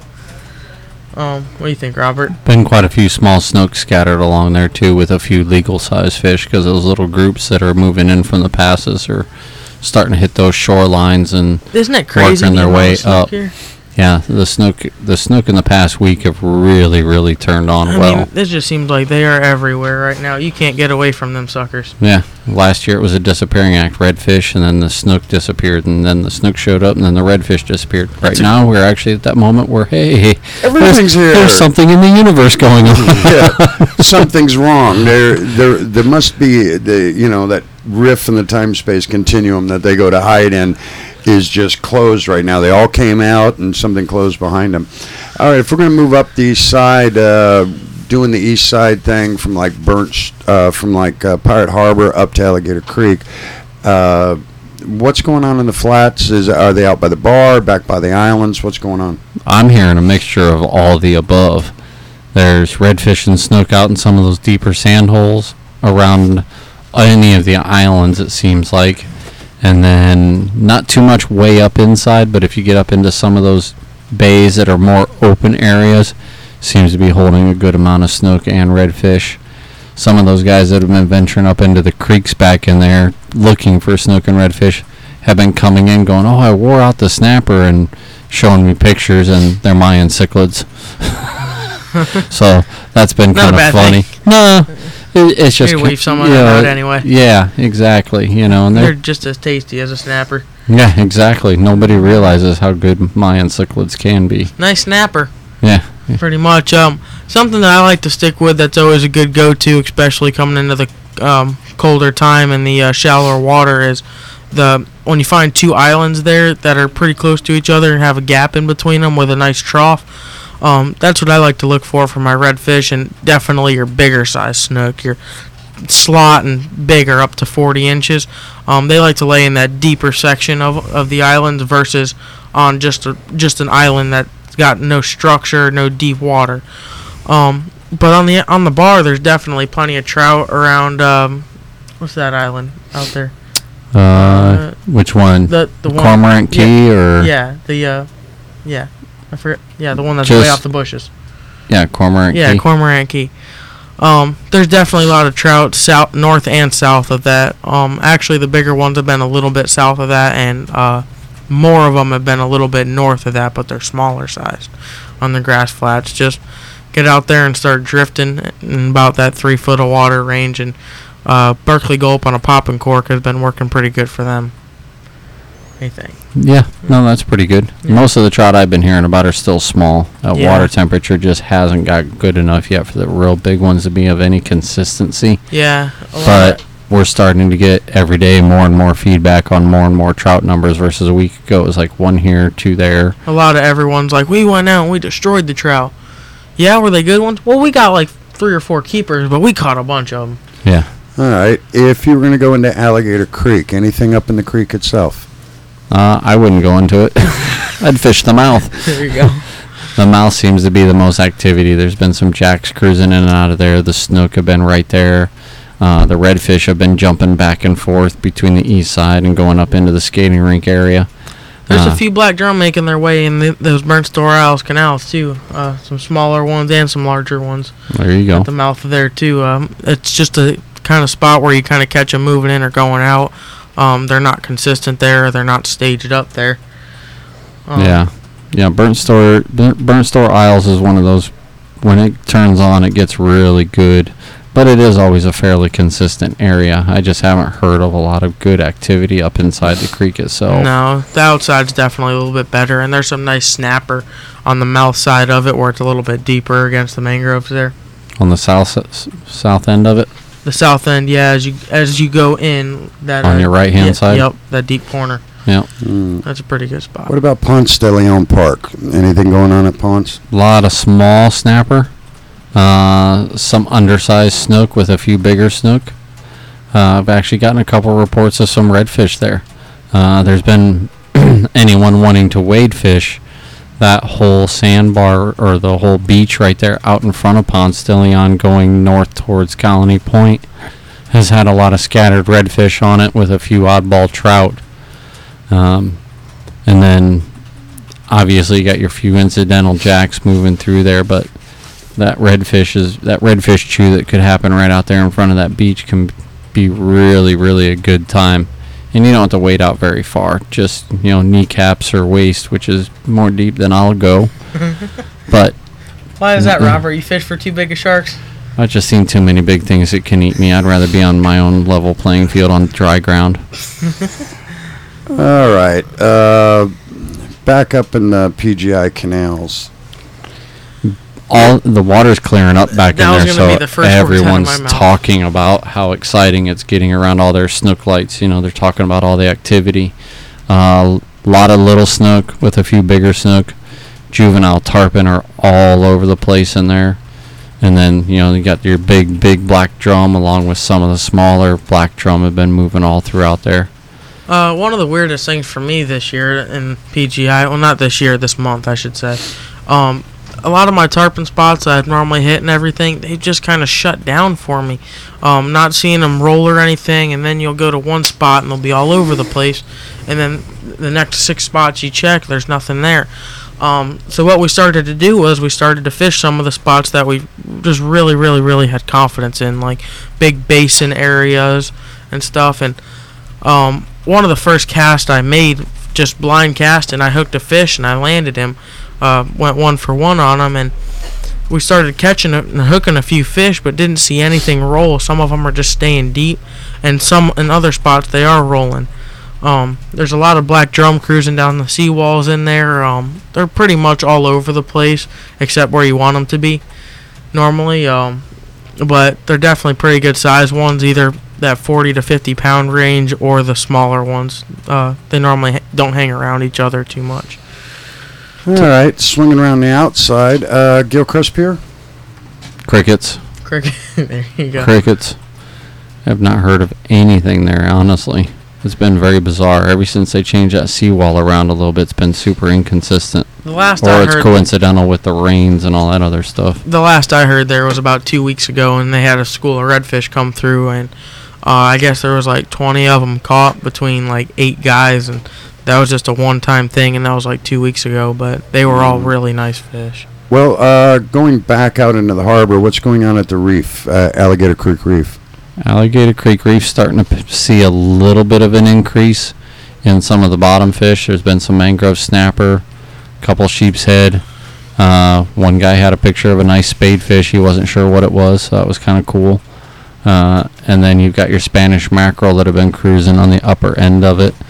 Um, what do you think, Robert? Been quite a few small snooks scattered along there too, with a few legal-sized fish, because those little groups that are moving in from the passes are starting to hit those shorelines, and Isn't it crazy Working the their amount way of snook up. here? yeah, the snook, the snook in the past week have really, really turned on I well. mean, it just seems like they are everywhere right now. You can't get away from them suckers. Yeah, last year it was a disappearing act, redfish, and then the snook disappeared, and then the snook showed up, and then the redfish disappeared. Right That's a- now, we're actually at that moment where, hey, Everything's there's, here. there's something in the universe going on. Yeah, something's wrong. There, there, there must be the you know that rift in the time-space continuum that they go to hide in is just closed right now. They all came out and something closed behind them. All right, if we're going to move up the east side, uh, doing the east side thing from like Burnt, Sh- uh, from like uh, Pirate Harbor up to Alligator Creek. Uh, what's going on in the flats? Is are they out by the bar, back by the islands? What's going on? I'm hearing a mixture of all the above. There's redfish and snook out in some of those deeper sand holes around any of the islands, it seems like. And then not too much way up inside, but if you get up into some of those bays that are more open areas, seems to be holding a good amount of snook and redfish. Some of those guys that have been venturing up into the creeks back in there looking for snook and redfish have been coming in going, oh, I wore out the snapper, and showing me pictures, and they're Mayan cichlids. So that's been Not a kind of bad funny. thing. No, it, it's just You ki- leave some of you them know, out anyway. Yeah, exactly. You know, and They're they're just as tasty as a snapper. yeah, exactly. Nobody realizes how good Mayan cichlids can be. Nice snapper. Yeah. Pretty much. Um, something that I like to stick with that's always a good go-to, especially coming into the um, colder time and the uh, shallower water, is the when you find two islands there that are pretty close to each other and have a gap in between them with a nice trough. Um, that's what I like to look for for my redfish, and definitely your bigger size snook, your slot and bigger, up to forty inches. Um, they like to lay in that deeper section of of the islands versus on just a, just an island that's got no structure, no deep water. Um, but on the on the bar, there's definitely plenty of trout around. Um, what's that island out there? Uh, Uh, which one? The the one. Cormorant Key or Yeah, the uh, yeah, I forget. Yeah, the one that's Just- way off the bushes. yeah, Cormorant Yeah, Key. Cormorant Key. Um, there's definitely a lot of trout south, north and south of that. Um, actually, the bigger ones have been a little bit south of that, and uh, more of them have been a little bit north of that, but they're smaller sized on the grass flats. Just get out there and start drifting in about that three foot of water range, and uh, Berkeley Gulp on a popping cork has been working pretty good for them. What do you think? Yeah, no, that's pretty good. Yeah. Most of the trout I've been hearing about are still small. Uh, Yeah. Water temperature just hasn't got good enough yet for the real big ones to be of any consistency. Yeah, a lot But of- we're starting to get every day more and more feedback on more and more trout numbers versus a week ago. It was like one here, two there. a lot of everyone's like, we went out and we destroyed the trout. Yeah, were they good ones? Well, we got like three or four keepers, but we caught a bunch of them. Yeah. All right. If you were going to go into Alligator Creek, anything up in the creek itself? Uh, I wouldn't go into it. I'd fish the mouth. There you go. The mouth seems to be the most activity. There's been some jacks cruising in and out of there. The snook have been right there. Uh, the redfish have been jumping back and forth between the east side and going up into the skating rink area. There's Uh, a few black drum making their way in the, those Burnt Store Isles canals too. Uh, some smaller ones and some larger ones There you go. at the mouth of there too. Um, it's just a kind of spot where you kind of catch them moving in or going out. Um, they're not consistent there. They're not staged up there. Um, Yeah, yeah. Burnt Store, Burnt Burnt Store Isles is one of those. When it turns on, it gets really good, but it is always a fairly consistent area. I just haven't heard of a lot of good activity up inside the creek itself. No, the outside's definitely a little bit better, and there's some nice snapper on the mouth side of it where it's a little bit deeper against the mangroves there. On the south s- south end of it, The south end, yeah, as you as you go in that on uh, your right hand yeah, side. Yep, that deep corner. Yeah, Mm. That's a pretty good spot. What about Ponce de Leon Park? Anything going on at Ponce? a lot of small snapper, uh, some undersized snook with a few bigger snook. Uh, I've actually gotten a couple reports of some redfish there. Uh, there's been anyone wanting to wade fish that whole sandbar or the whole beach right there out in front of Ponce de Leon going north towards Colony Point has had a lot of scattered redfish on it with a few oddball trout. Um, and then obviously you got your few incidental jacks moving through there, but that redfish is that redfish chew that could happen right out there in front of that beach can be really, really a good time. And you don't have to wade out very far, just, you know, kneecaps or waist, which is more deep than I'll go. But Why is that, Mm-mm. Robert? You fish for too big of sharks? I've just seen too many big things that can eat me. I'd rather be on my own level playing field on dry ground. All right. Uh, back up in the P G I canals. All the water's clearing up back That was in there, gonna so be the first words out of everyone's my mouth. talking about how exciting it's getting around all their snook lights. You know, they're talking about all the activity. A uh, lot of little snook with a few bigger snook. Juvenile tarpon are all over the place in there. And then, you know, you got your big, big black drum along with some of the smaller black drum have been moving all throughout there. Uh, one of the weirdest things for me this year in P G I, well, not this year, this month, I should say. Um, a lot of my tarpon spots I'd normally hit and everything, they just kind of shut down for me. Um, not seeing them roll or anything, and then you'll go to one spot and they'll be all over the place, and then the next six spots you check, there's nothing there. Um, so what we started to do was we started to fish some of the spots that we just really, really, really had confidence in, like big basin areas and stuff. And um, one of the first casts I made, just blind casting, I hooked a fish and I landed him. Uh, went one for one on him, and we started catching it and hooking a few fish, but didn't see anything roll. Some of them are just staying deep, and some in other spots they are rolling. Um, there's a lot of black drum cruising down the seawalls in there. Um, they're pretty much all over the place, except where you want them to be normally. Um, but they're definitely pretty good size ones, either that forty to fifty pound range or the smaller ones. Uh, they normally ha- don't hang around each other too much. All right, swinging around the outside. Uh, Gilchrist Pier? Crickets. Cricket, there you go. Crickets. I've not heard of anything there, honestly. It's been very bizarre. Ever since they changed that seawall around a little bit, it's been super inconsistent. The last or I it's heard, coincidental with the rains and all that other stuff. the last I heard there was about two weeks ago, and they had a school of redfish come through, and uh, I guess there was like twenty of them caught between like eight guys, and that was just a one-time thing, and that was like two weeks ago. But they were all really nice fish. Well, uh, going back out into the harbor, what's going on at the reef, uh, Alligator Creek Reef? Alligator Creek Reef starting to p- see a little bit of an increase in some of the bottom fish. There's been some mangrove snapper, a couple sheep's head. Uh, one guy had a picture of a nice spade fish. He wasn't sure what it was, so that was kind of cool. Uh, and then you've got your Spanish mackerel that have been cruising on the upper end of it.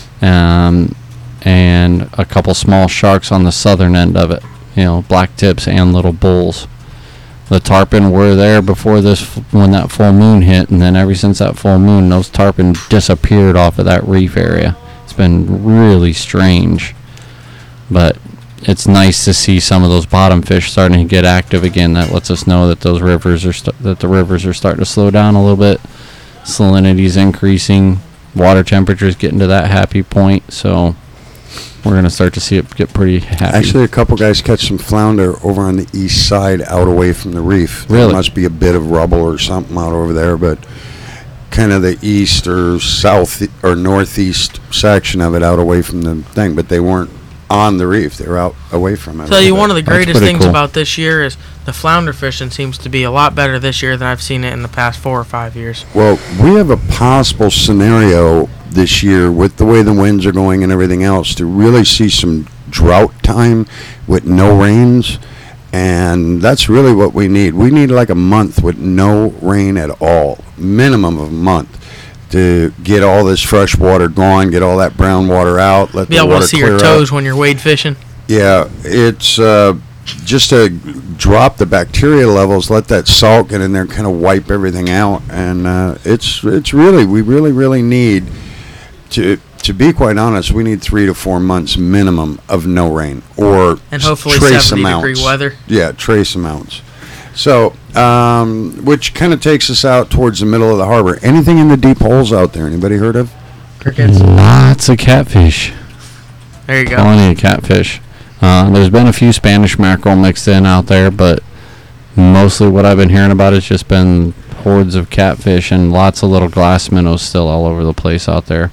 Um, and a couple small sharks on the southern end of it. You know, black tips and little bulls. The tarpon were there before this, f- when that full moon hit, and then ever since that full moon, those tarpon disappeared off of that reef area. It's been really strange, but it's nice to see some of those bottom fish starting to get active again. That lets us know that those rivers are st- that the rivers are starting to slow down a little bit. Salinity's increasing, water temperature's getting to that happy point, so we're going to start to see it get pretty happy. Actually, a couple guys catch some flounder over on the east side out away from the reef. Really? There must be a bit of rubble or something out over there, but kind of the east or south or northeast section of it out away from the thing, but they weren't on the reef. They were out away from it. Tell you, one of the That's greatest pretty things cool. about this year is the flounder fishing seems to be a lot better this year than I've seen it in the past four or five years. Well, we have a possible scenario this year with the way the winds are going and everything else to really see some drought time with no rains, and that's really what we need. We need like a month with no rain at all, minimum of a month, to get all this fresh water gone, get all that brown water out, let Be the able water to see clear your up. toes when you're wade fishing. Yeah, it's uh, just to drop the bacteria levels, let that salt get in there, kind of wipe everything out, and uh, it's it's really we really really need to to be quite honest, we need three to four months minimum of no rain or And hopefully trace seventy amounts. degree weather. Yeah, trace amounts. So, um, which kind of takes us out towards the middle of the harbor. Anything in the deep holes out there? Anybody heard of? Crickets. Lots of catfish. There you go. Plenty of catfish. Uh, there's been a few Spanish mackerel mixed in out there, but mostly what I've been hearing about has just been hordes of catfish and lots of little glass minnows still all over the place out there.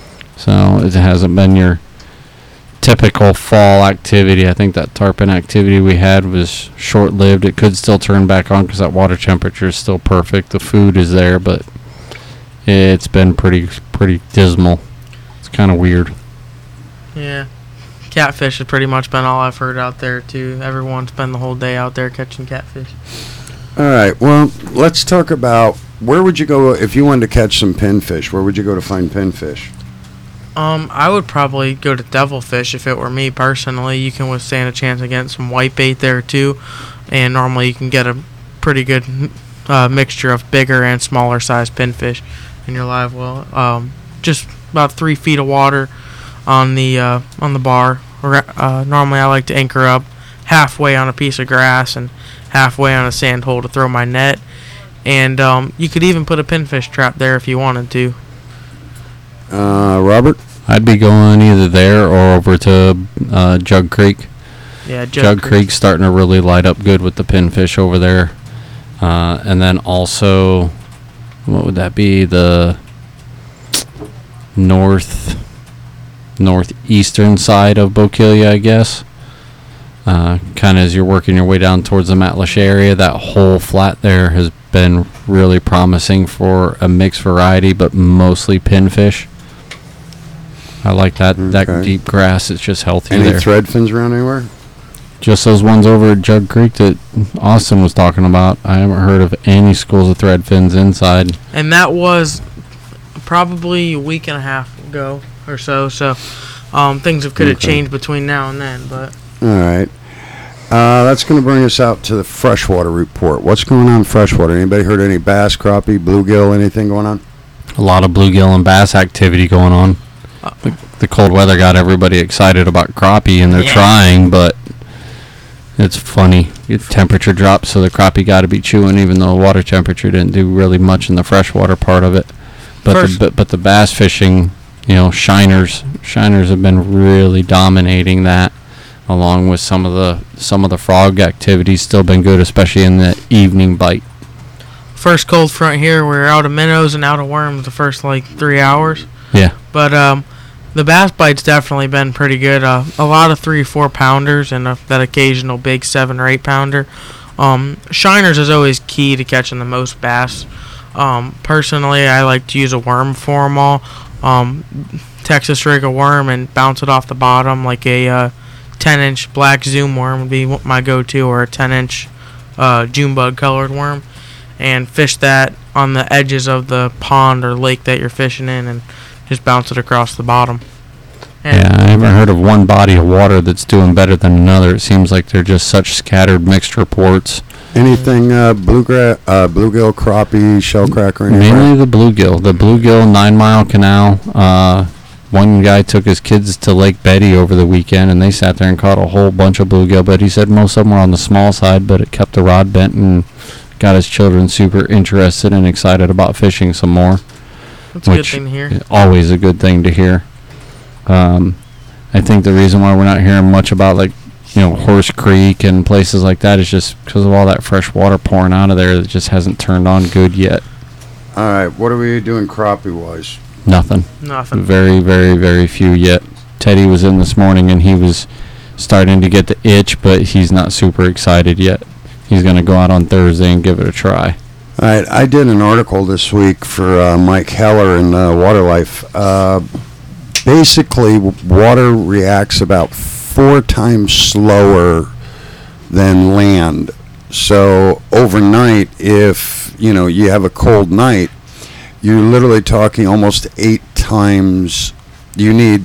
So it hasn't been your typical fall activity. I think that tarpon activity we had was short-lived. It could still turn back on because that water temperature is still perfect. The food is there, but it's been pretty pretty dismal. It's kind of weird. Yeah. Catfish has pretty much been all I've heard out there, too. Everyone's been the whole day out there catching catfish. All right. Well, let's talk about where would you go if you wanted to catch some pinfish? Where would you go to find pinfish? Um, I would probably go to devilfish if it were me personally. You can withstand a chance against some whitebait there too, and normally you can get a pretty good uh, mixture of bigger and smaller sized pinfish in your live well. Um, just about three feet of water on the uh, on the bar. Uh, normally I like to anchor up halfway on a piece of grass and halfway on a sand hole to throw my net, and um, you could even put a pinfish trap there if you wanted to. Uh, Robert? I'd be going either there or over to uh, Jug Creek. Yeah, Jug, Jug Creek's starting to really light up good with the pinfish over there. Uh, and then also, what would that be? The north, northeastern side of Bokeelia, I guess. Uh, kind of as you're working your way down towards the Matlash area, that whole flat there has been really promising for a mixed variety, but mostly pinfish. I like that that Okay. deep grass. It's just healthy Any there. thread fins around anywhere? just those ones over at Jug Creek that Austin was talking about. I haven't heard of any schools of thread fins inside. And that was probably a week and a half ago or so. So um, things have could have Okay. changed between now and then. But All right. Uh, that's going to bring us out to the freshwater report. What's going on in freshwater? Anybody heard any bass, crappie, bluegill, anything going on? A lot of bluegill and bass activity going on. Uh, The, the cold weather got everybody excited about crappie, and they're Yeah. trying, but it's funny. The temperature drops, so the crappie got to be chewing, even though water temperature didn't do really much in the freshwater part of it. But First- the, but, but the bass fishing, you know, shiners, shiners have been really dominating that, along with some of the some of the frog activities. Still been good, especially in the evening bite. first cold front here, we're out of minnows and out of worms the first like three hours. Yeah. But um, the bass bite's definitely been pretty good. Uh, a lot of three, four pounders and uh, that occasional big seven or eight pounder. Um, shiners is always key to catching the most bass. Um, personally, I like to use a worm for them all. Um, Texas rig a worm and bounce it off the bottom like a uh, ten inch black zoom worm would be my go-to, or a ten inch uh, June bug colored worm, and fish that on the edges of the pond or lake that you're fishing in and just bounce it across the bottom. And Yeah, I haven't heard of one body of water that's doing better than another. It seems like they're just such scattered mixed reports. Anything uh, bluegra- uh, bluegill, crappie, shellcracker, anything? Mainly the bluegill. The bluegill Nine Mile Canal. Uh, one guy took his kids to Lake Betty over the weekend, and they sat there and caught a whole bunch of bluegill. But he said most of them were on the small side, but it kept the rod bent and got his children super interested and excited about fishing some more. that's a good which thing to hear. is always a good thing to hear. Um, I think the reason why we're not hearing much about, like, you know, Horse Creek and places like that is just because of all that fresh water pouring out of there that just hasn't turned on good yet. All right, what are we doing crappie-wise? Nothing. Nothing. Very, very, very few yet. Teddy was in this morning and he was starting to get the itch, but he's not super excited yet. He's going to go out on Thursday and give it a try. All right, I did an article this week for uh, Mike Heller in uh, Water Life. Uh, basically, w- water reacts about four times slower than land. So overnight, if you know you have a cold night, you're literally talking almost eight times. You need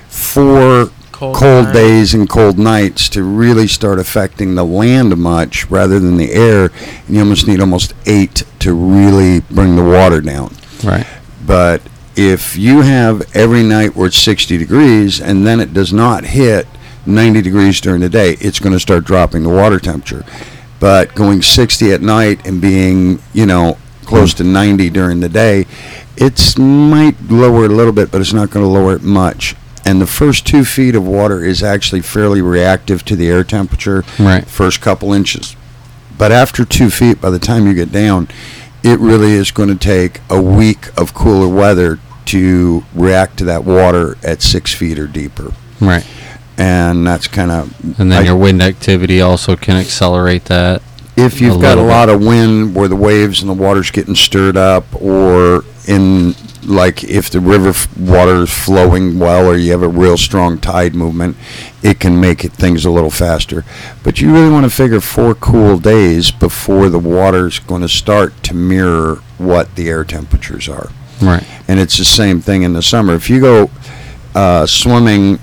four Cold, cold night. days and cold nights to really start affecting the land much rather than the air. And you almost need almost eight to really bring the water down. Right. But if you have every night where it's sixty degrees and then it does not hit ninety degrees during the day, it's going to start dropping the water temperature. But going sixty at night and being, you know, close to ninety during the day, it's might lower a little bit, but it's not going to lower it much. And the first two feet of water is actually fairly reactive to the air temperature, Right. first couple inches. But after two feet, by the time you get down, it really is going to take a week of cooler weather to react to that water at six feet or deeper. Right. And that's kind of... And then I- your wind activity also can accelerate that. If you've a got a little lot of wind where the waves and the water's getting stirred up, or in like if the river f- water is flowing well, or you have a real strong tide movement, it can make it things a little faster. But you really want to figure four cool days before the water's going to start to mirror what the air temperatures are. Right. And it's the same thing in the summer. If you go uh, swimming,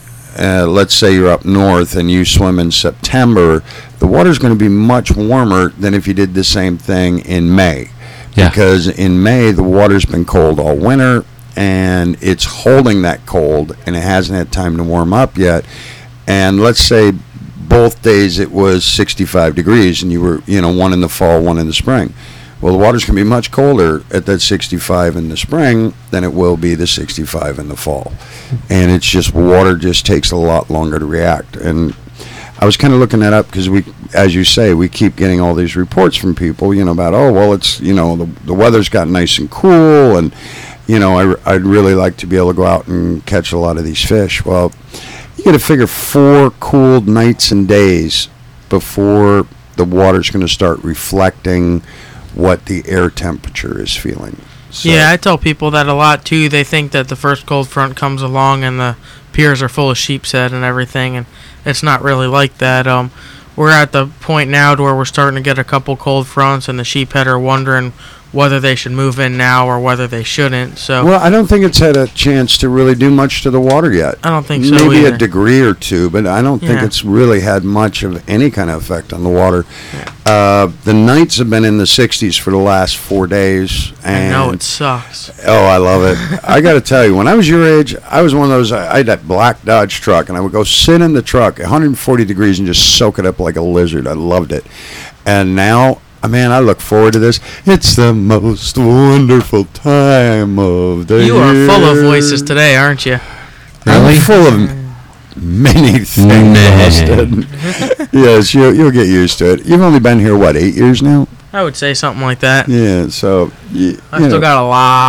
uh, let's say you're up north and you swim in September, the water's going to be much warmer than if you did the same thing in May. Yeah. Because in May, the water's been cold all winter, and it's holding that cold, and it hasn't had time to warm up yet. And let's say both days it was sixty-five degrees, and you were, you know, one in the fall, one in the spring. Well, the water's going to be much colder at that sixty-five in the spring than it will be the sixty-five in the fall. And it's just, water just takes a lot longer to react. And I was kind of looking that up because we, as you say, we keep getting all these reports from people, you know, about, oh, well, it's, you know, the, the weather's got nice and cool, and, you know, I, I'd really like to be able to go out and catch a lot of these fish. Well, you got to figure four cool nights and days before the water's going to start reflecting what the air temperature is feeling. So, Yeah, I tell people that a lot too. They think that the first cold front comes along and the piers are full of sheepshead and everything, and it's not really like that. Um, we're at the point now to where we're starting to get a couple cold fronts, and the sheephead are wondering whether they should move in now or whether they shouldn't. So well, I don't think it's had a chance to really do much to the water yet. I don't think so Maybe either. a degree or two, but I don't think Yeah. it's really had much of any kind of effect on the water. Uh, the nights have been in the sixties for the last four days. I And know it sucks. Oh, I love it. I got to tell you, when I was your age, I was one of those, I I had that black Dodge truck, and I would go sit in the truck one hundred forty degrees and just soak it up like a lizard. I loved it. And now, uh, man, I look forward to this. It's the most wonderful time of the You year. are full of voices today, aren't you? Really? I'm full of many things, Meh. Austin. Yes, you'll, you'll get used to it. You've only been here, what, eight years now? I would say something like that. Yeah, so... You, I still got a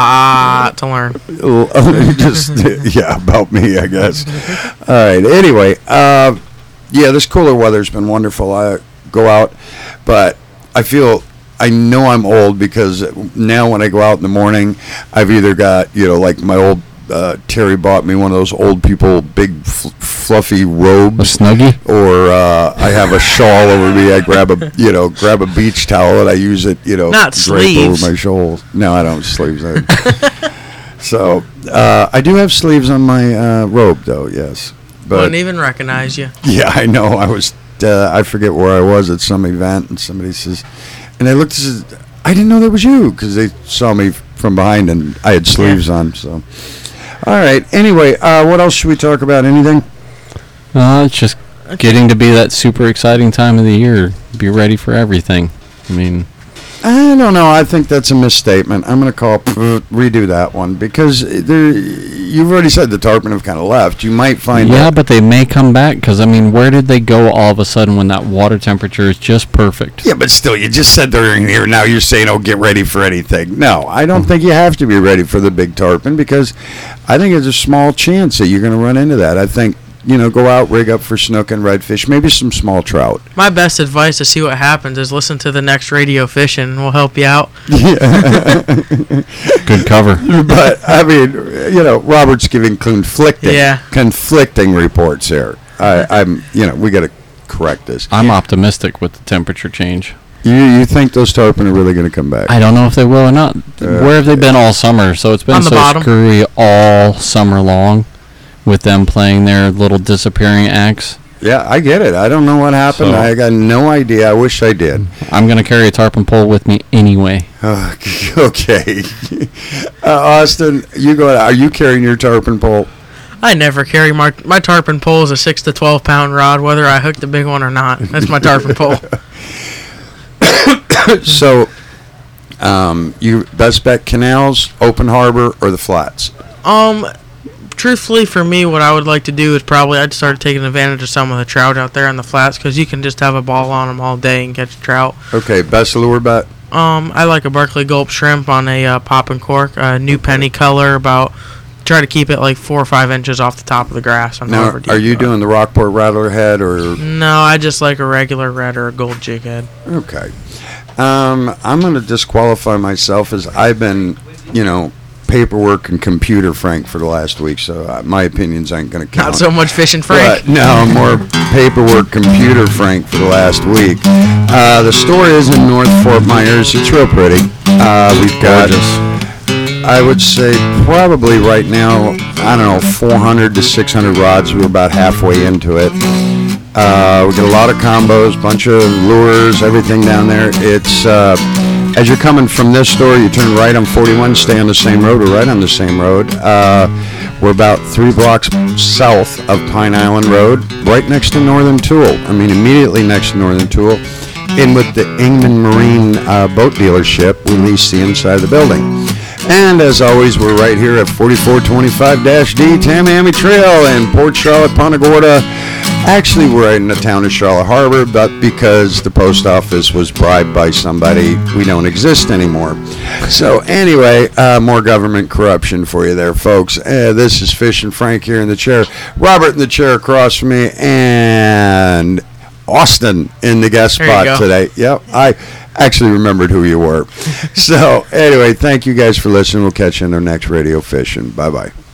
lot to learn. just yeah, about me, I guess. All right. Anyway, uh, yeah, this cooler weather's been wonderful. I go out, but I feel I know I'm old because now when I go out in the morning, I've either got you know like my old uh, Terry bought me one of those old people big f- fluffy A robes. snuggie? Or uh, I have a shawl over me. I grab a you know grab a beach towel and I use it you know Not drape sleeves. over my shoulders. No, I don't have sleeves. I, so uh, I do have sleeves on my uh, robe though. Yes, but Wouldn't even recognize you. yeah, I know. I was uh, I forget where I was at some event and somebody says, and I looked and said, I didn't know that was you because they saw me from behind and I had sleeves on. So. All right. Anyway, uh, what else should we talk about? Anything? Uh, it's just getting to be that super exciting time of the year. Be ready for everything. I mean, I don't know. I think that's a misstatement. I'm going to call redo that one because there. You've already said the tarpon have kind of left. You might find yeah, that. but they may come back because, I mean, where did they go all of a sudden when that water temperature is just perfect? Yeah, but still, you just said they're in here. Now you're saying, oh, get ready for anything. No, I don't think you have to be ready for the big tarpon because I think there's a small chance that you're going to run into that. I think, you know, go out, rig up for snook and redfish, maybe some small trout. My best advice to see what happens is listen to the next Radio Fishing. We'll help you out. Good cover. But, I mean, you know, Robert's giving conflicting, Yeah. conflicting reports here. I, I'm, you know, we got to correct this. I'm optimistic with the temperature change. You you think those tarpon are really going to come back? I don't know if they will or not. Where have they been all summer? So it's been On the so bottom. screwy all summer long with them playing their little disappearing acts. Yeah, I get it. I don't know what happened. So- I got no idea. I wish I did. I'm going to carry a tarpon pole with me anyway. Okay. uh, Austin, you go. Are you carrying your tarpon pole? I never carry my my tarpon pole is a six to twelve pound rod, whether I hook the big one or not. That's my tarpon pole. So, um, you best bet canals, open harbor, or the flats? Um, truthfully, for me, what I would like to do is probably I'd start taking advantage of some of the trout out there on the flats because you can just have a ball on them all day and catch a trout. Okay, best lure bet. Um, I like a Berkeley Gulp shrimp on a uh, pop and cork, a new penny color. About try to keep it like four or five inches off the top of the grass. On Now, however deep are you go. doing the Rockport Rattler head or? No, I just like a regular red or a gold jig head. Okay. Um, I'm going to disqualify myself as I've been, you know, paperwork and computer Frank for the last week, so uh, my opinions ain't going to count. Not so much fishing, Frank. But no, more paperwork computer Frank for the last week. Uh, the store is in North Fort Myers. It's real pretty. Uh, we've got, I would say, probably right now, I don't know, four hundred to six hundred rods. We're about halfway into it. Uh, we get a lot of combos, bunch of lures, everything down there. It's uh, as you're coming from this store, you turn right on forty-one, stay on the same road, or right on the same road. Uh, we're about three blocks south of Pine Island Road, right next to Northern Tool. I mean, immediately next to Northern Tool. In with the Ingman Marine uh, boat dealership, we lease the inside of the building. And as always, we're right here at forty-four twenty-five D Tamiami Trail in Port Charlotte, Punta Gorda. Actually, we're in the town of Charlotte Harbor, but because the post office was bribed by somebody, we don't exist anymore. So anyway, uh, more government corruption for you there, folks. Uh, this is Fish and Frank here in the chair. Robert in the chair across from me, and Austin in the guest There you spot go. today. Yep, I actually remembered who you were. So anyway, thank you guys for listening. We'll catch you in our next Radio Fishing. Bye bye.